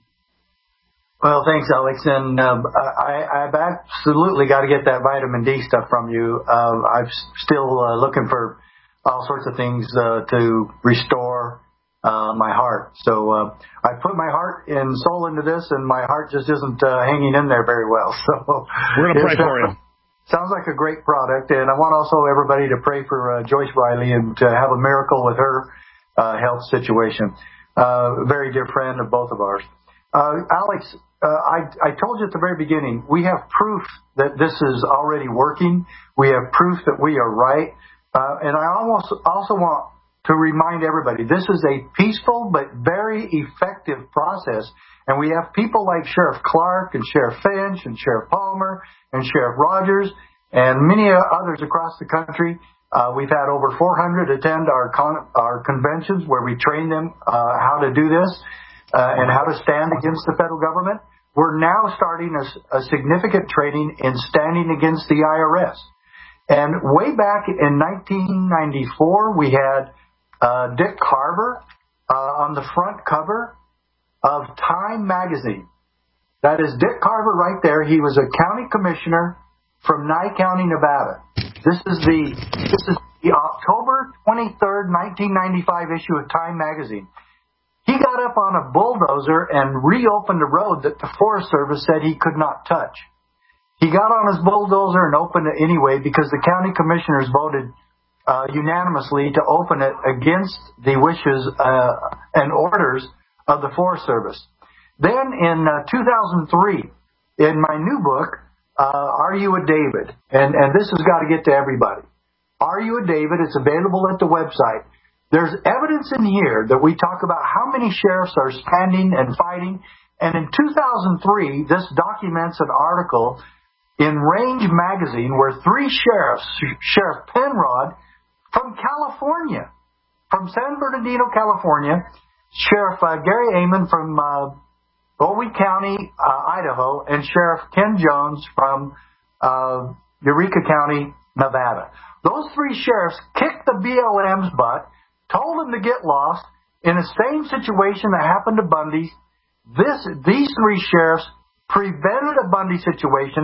Well, thanks, Alex. And uh, I, I've absolutely got to get that vitamin D stuff from you. Uh, I'm still uh, looking for all sorts of things uh, to restore uh, my heart. So uh, I put my heart and soul into this, and my heart just isn't uh, hanging in there very well. So
we're going to pray for you.
Sounds like a great product. And I want also everybody to pray for uh, Joyce Riley and to have a miracle with her uh, health situation. Uh, very dear friend of both of ours. Uh, Alex, Uh, I, I told you at the very beginning, we have proof that this is already working. We have proof that we are right. Uh, and I almost also want to remind everybody, this is a peaceful but very effective process. And we have people like Sheriff Clark and Sheriff Finch and Sheriff Palmer and Sheriff Rogers and many others across the country. Uh, we've had over four hundred attend our con- our conventions where we train them uh, how to do this uh, and how to stand against the federal government. We're now starting a, a significant training in standing against the I R S. And way back in nineteen ninety-four, we had uh, Dick Carver uh, on the front cover of Time magazine. That is Dick Carver right there. He was a county commissioner from Nye County, Nevada. This is the this is the October twenty-third, nineteen ninety-five issue of Time magazine. He got up on a bulldozer and reopened a road that the Forest Service said he could not touch. He got on his bulldozer and opened it anyway because the county commissioners voted uh, unanimously to open it against the wishes uh, and orders of the Forest Service. Then in uh, two thousand three, in my new book, uh, Are You a David? And, and this has got to get to everybody. Are You a David? It's available at the website. There's evidence in here that we talk about how many sheriffs are standing and fighting. And in two thousand three, this documents an article in Range magazine where three sheriffs, Sheriff Penrod from California, from San Bernardino, California, Sheriff uh, Gary Amon from uh, Bowie County, uh, Idaho, and Sheriff Ken Jones from uh, Eureka County, Nevada. Those three sheriffs kicked the B L M's butt, told them to get lost. In the same situation that happened to Bundy, this, these three sheriffs prevented a Bundy situation,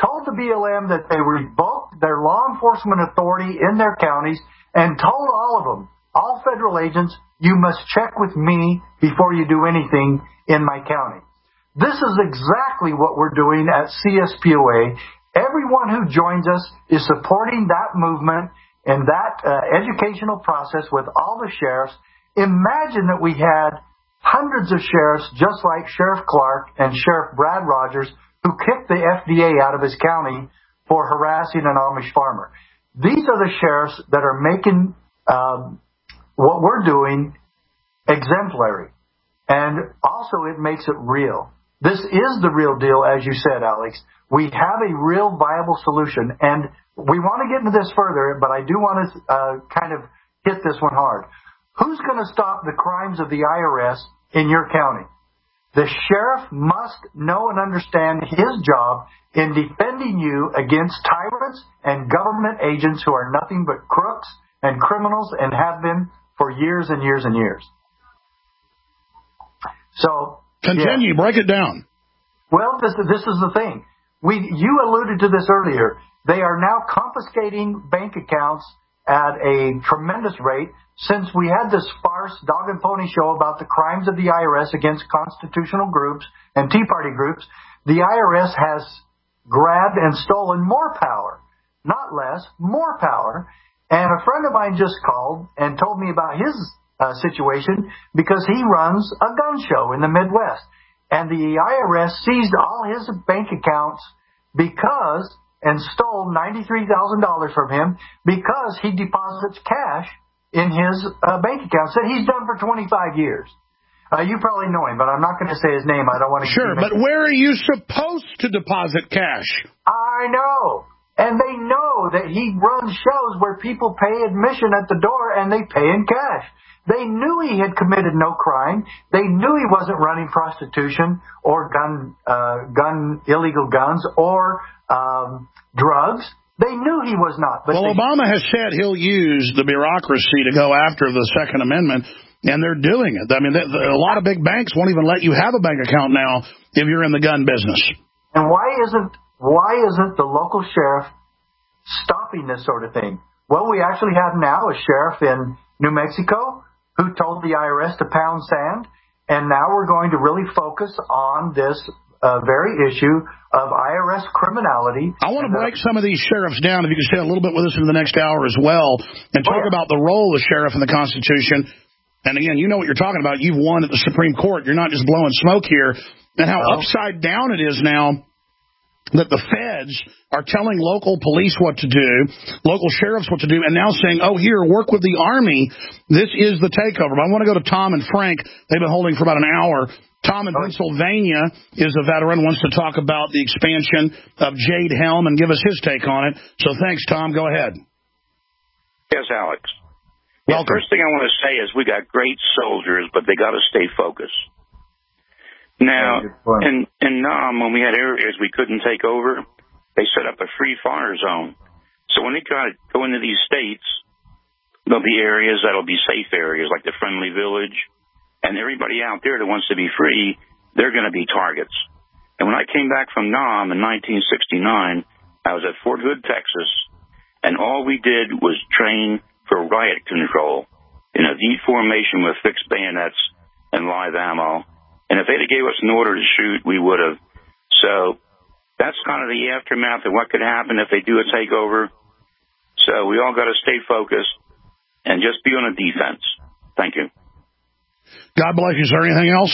told the B L M that they revoked their law enforcement authority in their counties, and told all of them, all federal agents, you must check with me before you do anything in my county. This is exactly what we're doing at C S P O A. Everyone who joins us is supporting that movement and that uh, educational process with all the sheriffs. Imagine that we had hundreds of sheriffs, just like Sheriff Clark and Sheriff Brad Rogers, who kicked the F D A out of his county for harassing an Amish farmer. These are the sheriffs that are making um, what we're doing exemplary. And also it makes it real. This is the real deal, as you said, Alex. We have a real viable solution. And we want to get into this further, but I do want to uh, kind of hit this one hard. Who's going to stop the crimes of the I R S in your county? The sheriff must know and understand his job in defending you against tyrants and government agents who are nothing but crooks and criminals and have been for years and years and years. So
continue, yeah. Break it down.
Well, this, this is the thing. We you alluded to this earlier. They are now confiscating bank accounts at a tremendous rate. Since we had this farce dog and pony show about the crimes of the I R S against constitutional groups and Tea Party groups, the I R S has grabbed and stolen more power, not less, more power. And a friend of mine just called and told me about his uh, situation because he runs a gun show in the Midwest. And the I R S seized all his bank accounts because and stole ninety-three thousand dollars from him because he deposits cash in his uh, bank account. Said he's done for twenty-five years. Uh, you probably know him, but I'm not going to say his name. I don't want to.
Sure, but where are you supposed to deposit cash?
I know. And they know that he runs shows where people pay admission at the door and they pay in cash. They knew he had committed no crime. They knew he wasn't running prostitution or gun, uh, gun, illegal guns or um, drugs. They knew he was not. But
well,
they,
Obama has said he'll use the bureaucracy to go after the Second Amendment, and they're doing it. I mean, they, the, a lot of big banks won't even let you have a bank account now if you're in the gun business.
And why isn't why isn't the local sheriff stopping this sort of thing? Well, we actually have now a sheriff in New Mexico who told the I R S to pound sand, and now we're going to really focus on this uh, very issue of I R S criminality.
I want to break some of these sheriffs down, if you could stay a little bit with us in the next hour as well, and talk oh, yeah. about the role of the sheriff in the Constitution. And again, you know what you're talking about. You've won at the Supreme Court. You're not just blowing smoke here. And how well, upside down it is now that the feds are telling local police what to do, local sheriffs what to do, and now saying, oh, here, work with the Army. This is the takeover. But I want to go to Tom and Frank. They've been holding for about an hour. Tom in Pennsylvania is a veteran, wants to talk about the expansion of Jade Helm and give us his take on it. So thanks, Tom. Go ahead.
Yes, Alex.
Well,
the first thing I want to say is we got great soldiers, but they got to stay focused. Now, in, in Nam, when we had areas we couldn't take over, they set up a free fire zone. So when they try to go into these states, there'll be areas that'll be safe areas, like the Friendly Village. And everybody out there that wants to be free, they're going to be targets. And when I came back from Nam in nineteen sixty-nine, I was at Fort Hood, Texas, and all we did was train for riot control in a V formation with fixed bayonets and live ammo. And if they'd have gave us an order to shoot, we would have. So that's kind of the aftermath of what could happen if they do a takeover. So we all got to stay focused and just be on a defense. Thank you.
God bless you. Is there anything else?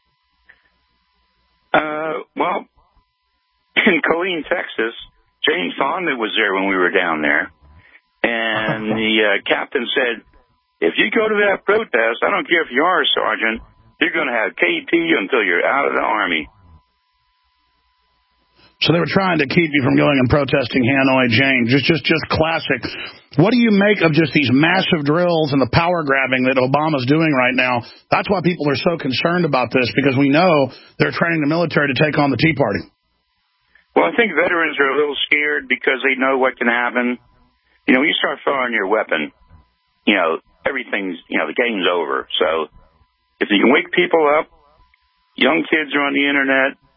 Uh, well, in Killeen, Texas, James Fonda was there when we were down there. And the uh, captain said, if you go to that protest, I don't care if you are a sergeant, you're going to have K T until you're out of the Army.
So they were trying to keep you from going and protesting Hanoi, James. Just, just, just classic. What do you make of just these massive drills and the power grabbing that Obama's doing right now? That's why people are so concerned about this, because we know they're training the military to take on the Tea Party.
Well, I think veterans are a little scared because they know what can happen. You know, you start firing your weapon, you know, everything's, you know, the game's over. So if you can wake people up, young kids are on the internet,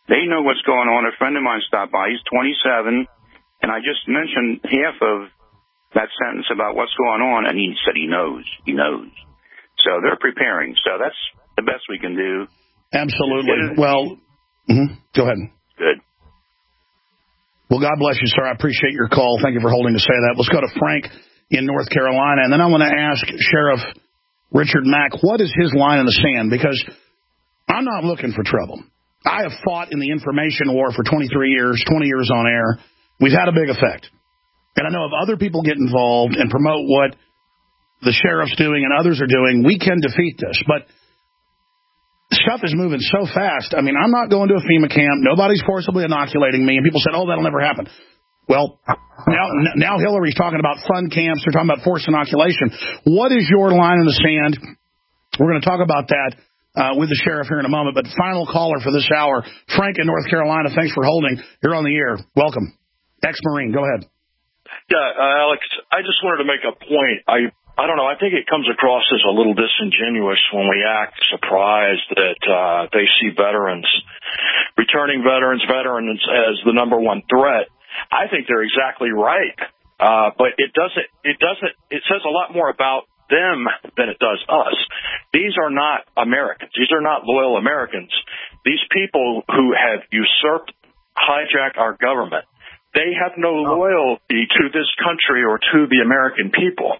They know what's going on. A friend of mine stopped by. He's twenty-seven, and I just mentioned half of that sentence about what's going on, and he said he knows. He knows. So they're preparing. So that's the best we can do.
Absolutely. Well, mm-hmm. Go ahead.
Good.
Well, God bless you, sir. I appreciate your call. Thank you for holding to say that. Let's go to Frank in North Carolina, and then I want to ask Sheriff Richard Mack, what is his line in the sand? Because I'm not looking for trouble. I have fought in the information war for twenty-three years, twenty years on air. We've had a big effect. And I know if other people get involved and promote what the sheriff's doing and others are doing, we can defeat this. But stuff is moving so fast. I mean, I'm not going to a FEMA camp. Nobody's forcibly inoculating me. And people said, oh, that'll never happen. Well, now now Hillary's talking about fun camps. They're talking about forced inoculation. What is your line in the sand? We're going to talk about that uh, with the sheriff here in a moment. But final caller for this hour, Frank in North Carolina. Thanks for holding. You're on the air. Welcome. Ex-Marine. Go ahead.
Yeah, uh, Alex, I just wanted to make a point. I I don't know. I think it comes across as a little disingenuous when we act surprised that uh, they see veterans, returning veterans, veterans as the number one threat. I think they're exactly right. Uh, but it doesn't, it doesn't, it says a lot more about them than it does us. These are not Americans. These are not loyal Americans. These people who have usurped, hijacked our government, they have no loyalty to this country or to the American people.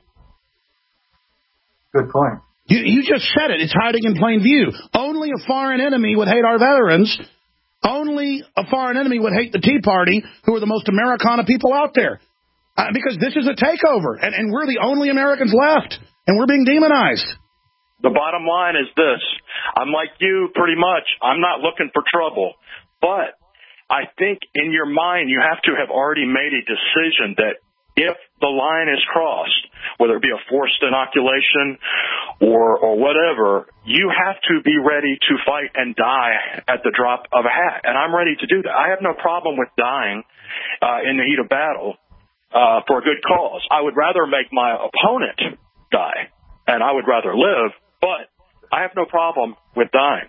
Good point.
You, you just said it. It's hiding in plain view. Only a foreign enemy would hate our veterans. Only a foreign enemy would hate the Tea Party, who are the most Americana people out there. Uh, because this is a takeover, and, and we're the only Americans left, and we're being demonized.
The bottom line is this. I'm like you pretty much. I'm not looking for trouble. But I think in your mind you have to have already made a decision that if the line is crossed, whether it be a forced inoculation or or whatever, you have to be ready to fight and die at the drop of a hat. And I'm ready to do that. I have no problem with dying uh, in the heat of battle uh, for a good cause. I would rather make my opponent die, and I would rather live, but I have no problem with dying.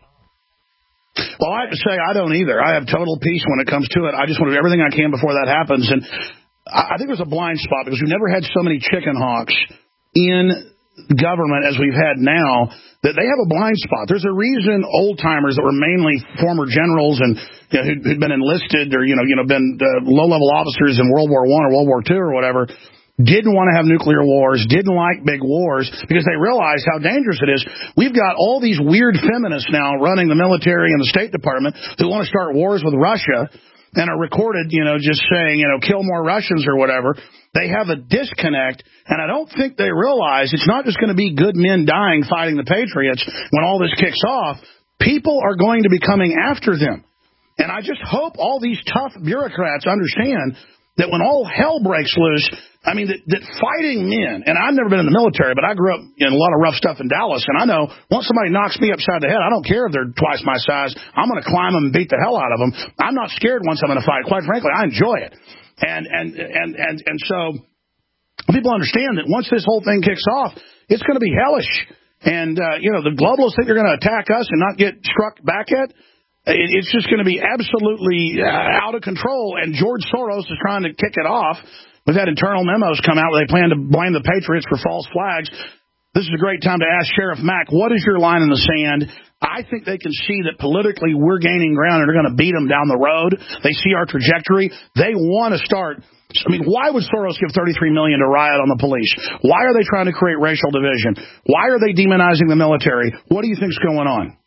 Well, I have to say I don't either. I have total peace when it comes to it. I just want to do everything I can before that happens. And I think there's a blind spot because we've never had so many chicken hawks in government as we've had now that they have a blind spot. There's a reason old-timers that were mainly former generals and you know, who'd, who'd been enlisted or, you know, you know, been uh, low-level officers in World War One or World War Two or whatever, didn't want to have nuclear wars, didn't like big wars because they realized how dangerous it is. We've got all these weird feminists now running the military and the State Department who want to start wars with Russia and are recorded, you know, just saying, you know, kill more Russians or whatever. They have a disconnect, and I don't think they realize it's not just going to be good men dying fighting the Patriots when all this kicks off. People are going to be coming after them. And I just hope all these tough bureaucrats understand that when all hell breaks loose, I mean, that, that fighting men, and I've never been in the military, but I grew up in a lot of rough stuff in Dallas, and I know once somebody knocks me upside the head, I don't care if they're twice my size. I'm going to climb them and beat the hell out of them. I'm not scared once I'm in a fight. Quite frankly, I enjoy it. And, and, and, and, and so people understand that once this whole thing kicks off, it's going to be hellish. And, uh, you know, the globalists think they're going to attack us and not get struck back at. It's just going to be absolutely uh, out of control, and George Soros is trying to kick it off. We've had internal memos come out where they plan to blame the Patriots for false flags. This is a great time to ask Sheriff Mack, what is your line in the sand? I think they can see that politically we're gaining ground and they're going to beat them down the road. They see our trajectory. They want to start. I mean, why would Soros give thirty-three million dollars to riot on the police? Why are they trying to create racial division? Why are they demonizing the military? What do you think is going on?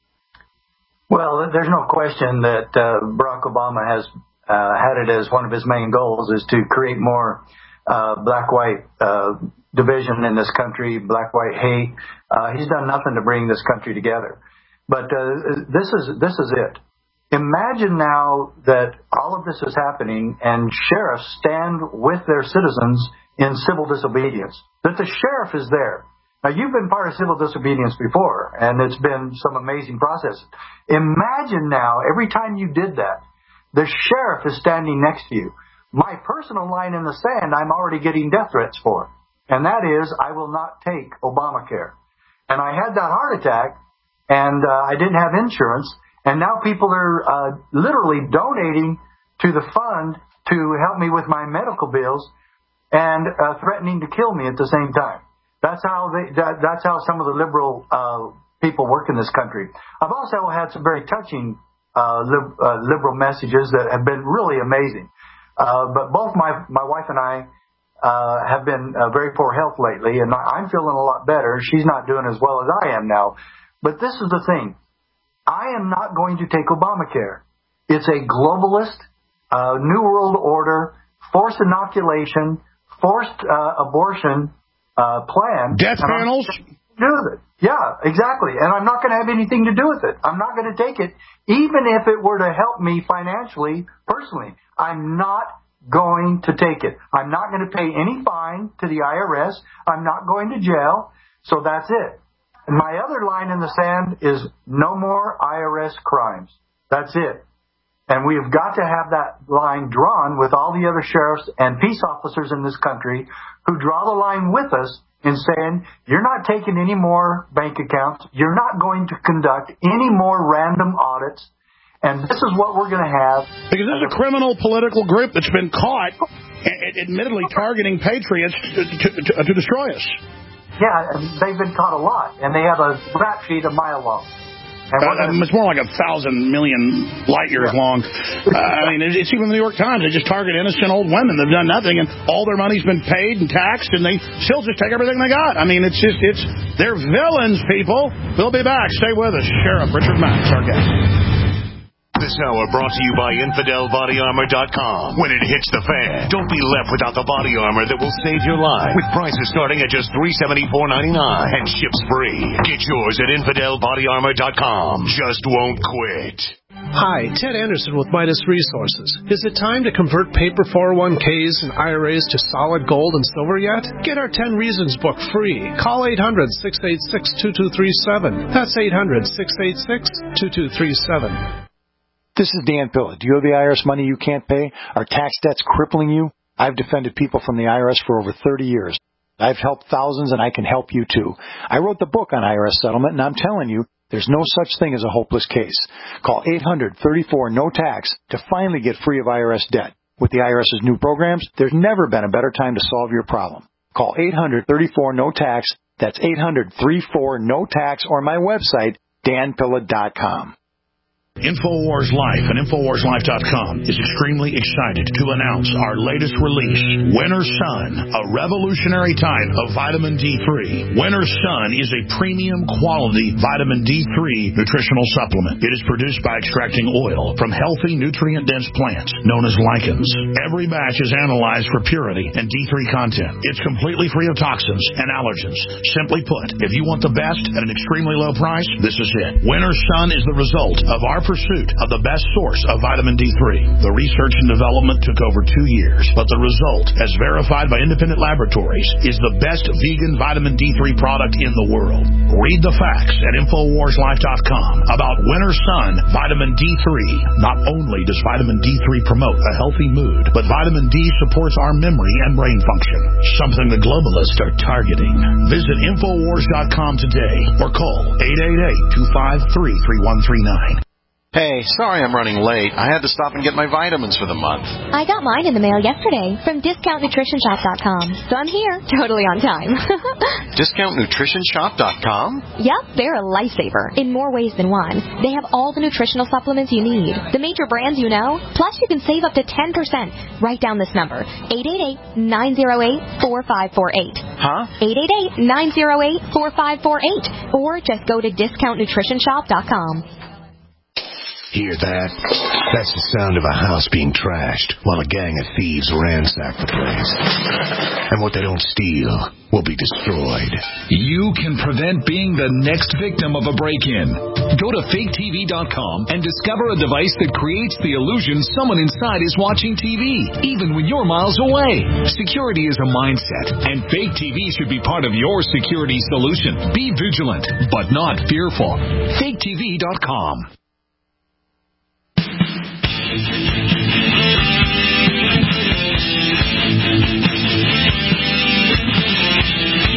Well, there's no question that uh, Barack Obama has uh, had it as one of his main goals is to create more uh, black-white uh, division in this country, black-white hate. Uh, he's done nothing to bring this country together. But uh, this is this is it. Imagine now that all of this is happening and sheriffs stand with their citizens in civil disobedience, that the sheriff is there. Now, you've been part of civil disobedience before, and it's been some amazing process. Imagine now, every time you did that, the sheriff is standing next to you. My personal line in the sand, I'm already getting death threats for, and that is, I will not take Obamacare. And I had that heart attack, and uh, I didn't have insurance, And now people are uh, literally donating to the fund to help me with my medical bills and uh, threatening to kill me at the same time. That's how they, that, that's how some of the liberal uh, people work in this country. I've also had some very touching uh, lib, uh, liberal messages that have been really amazing. Uh, but both my my wife and I uh, have been uh, very poor health lately, and I'm feeling a lot better. She's not doing as well as I am now. But this is the thing. I am not going to take Obamacare. It's a globalist, uh, New World Order, forced inoculation, forced uh, abortion uh, plan.
Death panels?
Do with it. Yeah, exactly. And I'm not going to have anything to do with it. I'm not going to take it, even if it were to help me financially, personally. I'm not going to take it. I'm not going to pay any fine to the I R S. I'm not going to jail. So that's it. And my other line in the sand is no more I R S crimes. That's it. And we have got to have that line drawn with all the other sheriffs and peace officers in this country who draw the line with us in saying, you're not taking any more bank accounts. You're not going to conduct any more random audits. And this is what we're going to have.
Because this is a criminal political group that's been caught, admittedly targeting patriots to, to, to, to destroy us.
Yeah, and they've been caught a lot, and they have a rap sheet a mile long.
Uh, it's more like a thousand million light years yeah. long. Uh, I mean, it's even the New York Times. They just target innocent old women that've done nothing, and all their money's been paid and taxed, and they still just take everything they got. I mean, it's just, it's, they're villains, people. We'll be back. Stay with us. Sheriff Richard Max, our guest.
This hour brought to you by Infidel Body Armor dot com. When it hits the fan, don't be left without the body armor that will save your life. With prices starting at just three hundred seventy-four dollars and ninety-nine cents and ships free. Get yours at Infidel Body Armor dot com. Just won't quit.
Hi, Ted Anderson with Midas Resources. Is it time to convert paper four oh one k's and I R As to solid gold and silver yet? Get our ten Reasons book free. Call eight hundred, six eight six, two two three seven. That's eight hundred, six eight six, two two three seven.
This is Dan Pilla. Do you owe the I R S money you can't pay? Are tax debts crippling you? I've defended people from the I R S for over thirty years. I've helped thousands, and I can help you too. I wrote the book on I R S settlement, and I'm telling you, there's no such thing as a hopeless case. Call eight hundred, thirty-four, no tax to finally get free of I R S debt. With the IRS's new programs, there's never been a better time to solve your problem. Call eight hundred, thirty-four, no tax. That's eight hundred, thirty-four, no tax, or my website, dan pilla dot com.
InfoWars Life and InfoWars Life dot com is extremely excited to announce our latest release, Winter Sun, a revolutionary type of vitamin D three. Winter Sun is a premium quality vitamin D three nutritional supplement. It is produced by extracting oil from healthy, nutrient-dense plants known as lichens. Every batch is analyzed for purity and D three content. It's completely free of toxins and allergens. Simply put, if you want the best at an extremely low price, this is it. Winter Sun is the result of our pursuit of the best source of vitamin D three. The research and development took over two years, but the result, as verified by independent laboratories, is the best vegan vitamin D three product in the world. Read the facts at InfoWars Life dot com about Winter Sun Vitamin D three. Not only does vitamin D three promote a healthy mood, but vitamin D supports our memory and brain function, something the globalists are targeting. Visit InfoWars dot com today or call eight eight eight, two five three, three one three nine.
Hey, sorry I'm running late. I had to stop and get my vitamins for the month.
I got mine in the mail yesterday from discount nutrition shop dot com, so I'm here, totally on time.
discount nutrition shop dot com?
Yep, they're a lifesaver in more ways than one. They have all the nutritional supplements you need, the major brands you know, plus you can save up to ten percent. Write down this number, eight eight eight, nine oh eight, four five four eight.
Huh?
eight eight eight, nine oh eight, four five four eight. Or just go to discount nutrition shop dot com.
Hear that? That's the sound of a house being trashed while a gang of thieves ransack the place. And what they don't steal will be destroyed.
You can prevent being the next victim of a break-in. Go to fake T V dot com and discover a device that creates the illusion someone inside is watching T V, even when you're miles away. Security is a mindset, and Fake T V should be part of your security solution. Be vigilant, but not fearful. fake T V dot com.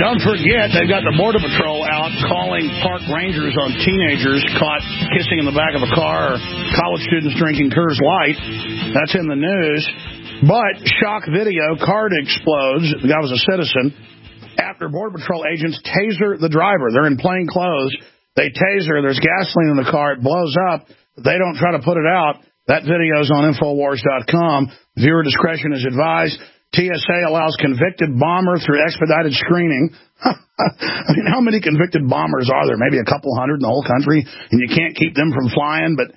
Don't forget, they've got the Border Patrol out calling park rangers on teenagers caught kissing in the back of a car or college students drinking Coors Light. That's in the news. But shock video, car explodes. The guy was a citizen. After Border Patrol agents taser the driver. They're in plain clothes. They taser. There's gasoline in the car. It blows up. They don't try to put it out. That video's on Infowars dot com. Viewer discretion is advised. T S A allows convicted bomber through expedited screening. I mean, how many convicted bombers are there? Maybe a couple hundred in the whole country, and you can't keep them from flying, but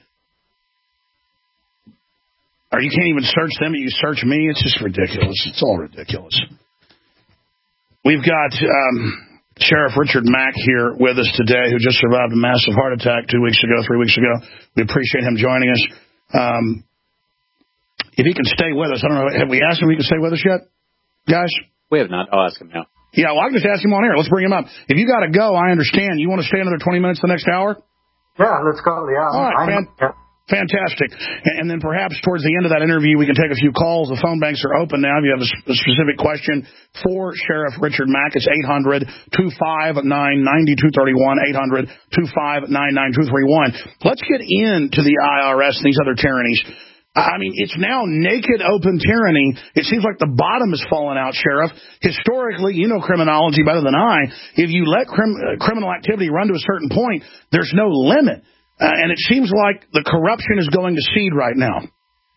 or you can't even search them, you search me. It's just ridiculous. It's all ridiculous. We've got um, Sheriff Richard Mack here with us today, who just survived a massive heart attack two weeks ago, three weeks ago. We appreciate him joining us. Um, If he can stay with us, I don't know, have we asked him if he can stay with us yet, guys?
We have not. I'll ask him now.
Yeah, well, I can just ask him on air. Let's bring him up. If you got to go, I understand. You want to stay another twenty minutes the next hour?
Yeah, let's go. Yeah.
All right, fan- fantastic. And, and then perhaps towards the end of that interview, we can take a few calls. The phone banks are open now. If you have a, a specific question for Sheriff Richard Mack, it's eight hundred, two five nine, nine two three one, eight hundred, two five nine, nine two three one. Let's get into the I R S and these other tyrannies. I mean, it's now naked, open tyranny. It seems like the bottom has fallen out, Sheriff. Historically, you know criminology better than I. If you let crim- uh, criminal activity run to a certain point, there's no limit. Uh, and it seems like the corruption is going to seed right now.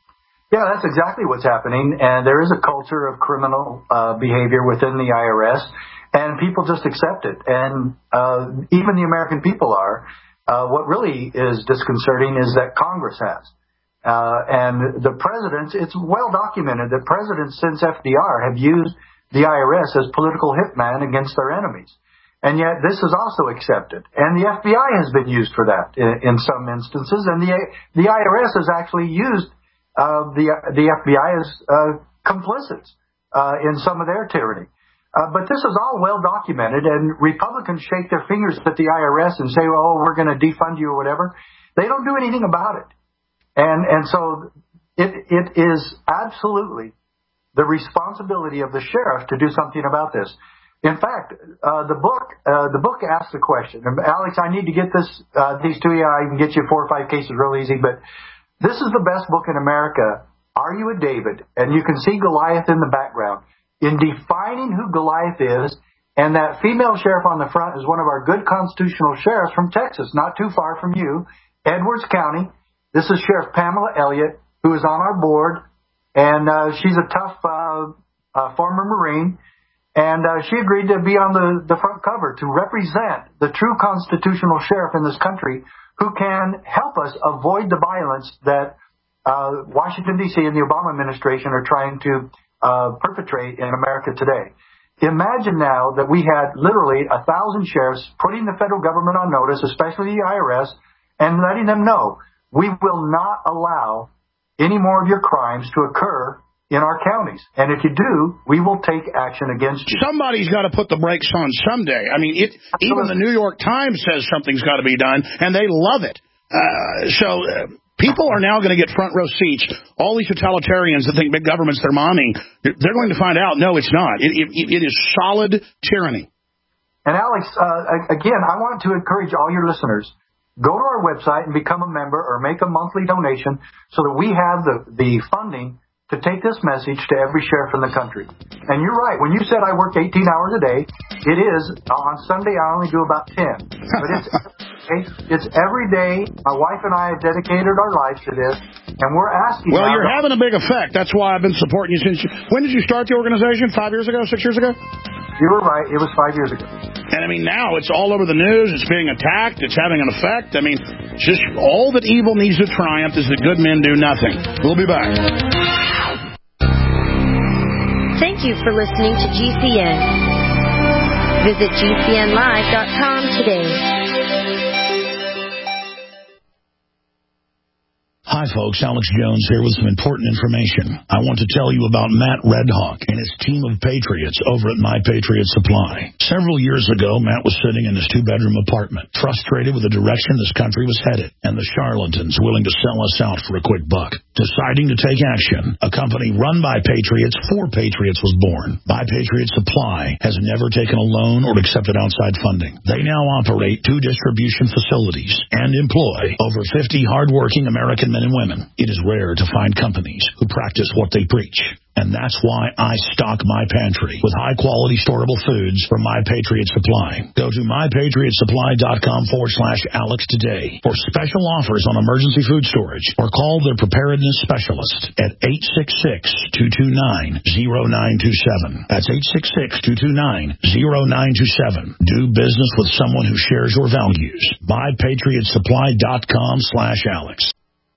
Yeah, that's exactly what's happening. And there is a culture of criminal uh, behavior within the I R S, and people just accept it. And uh, even the American people are. Uh, what really is disconcerting is that Congress has. Uh, and the presidents, it's well documented that presidents since F D R have used the I R S as political hitman against their enemies. And yet this is also accepted. And the F B I has been used for that in, in some instances. And the the I R S has actually used uh, the the F B I as uh, complicit uh, in some of their tyranny. Uh, but this is all well documented, and Republicans shake their fingers at the I R S and say, oh, we're going to defund you or whatever. They don't do anything about it. And and so it it is absolutely the responsibility of the sheriff to do something about this. In fact, uh, the book uh, the book asks the question. And Alex, I need to get this uh, these to you. I can get you four or five cases real easy, but this is the best book in America. Are You a David? And you can see Goliath in the background. In defining who Goliath is, and that female sheriff on the front is one of our good constitutional sheriffs from Texas, not too far from you, Edwards County. This is Sheriff Pamela Elliott, who is on our board, and uh, she's a tough uh, uh, former Marine, and uh, she agreed to be on the, the front cover to represent the true constitutional sheriff in this country who can help us avoid the violence that uh, Washington, D C and the Obama administration are trying to uh, perpetrate in America today. Imagine now that we had literally a thousand sheriffs putting the federal government on notice, especially the I R S, and letting them know, we will not allow any more of your crimes to occur in our counties. And if you do, we will take action against you.
Somebody's got to put the brakes on someday. I mean, it, even the New York Times says something's got to be done, and they love it. Uh, so uh, people are now going to get front row seats. All these totalitarians that think big government's their mommy, they're going to find out, no, it's not. It, it, it is solid tyranny.
And, Alex, uh, again, I want to encourage all your listeners, go to our website and become a member or make a monthly donation so that we have the, the funding to take this message to every sheriff in the country. And you're right. When you said I work eighteen hours a day, it is. On Sunday, I only do about ten. But it's, it's every day. My wife and I have dedicated our lives to this, and we're asking...
Well, you're having a big effect. That's why I've been supporting you since... You, when did you start the organization? Five years ago? Six years ago?
You were right. It was five years ago.
And, I mean, now it's all over the news. It's being attacked. It's having an effect. I mean, just all that evil needs to triumph is that good men do nothing. We'll be back.
Thank you for listening to G C N. Visit G C N live dot com today.
Hi, folks. Alex Jones here with some important information. I want to tell you about Matt Redhawk and his team of patriots over at My Patriot Supply. Several years ago, Matt was sitting in his two-bedroom apartment, frustrated with the direction this country was headed and the charlatans willing to sell us out for a quick buck. Deciding to take action, a company run by patriots for patriots was born. My Patriot Supply has never taken a loan or accepted outside funding. They now operate two distribution facilities and employ over fifty hardworking American men and women. It is rare to find companies who practice what they preach. And that's why I stock my pantry with high-quality storable foods from My Patriot Supply. Go to mypatriotsupply.com forward slash Alex today for special offers on emergency food storage, or call their preparedness specialist at eight six six, two two nine, zero nine two seven. That's eight six six, two two nine, zero nine two seven. Do business with someone who shares your values. mypatriotsupply.com slash Alex.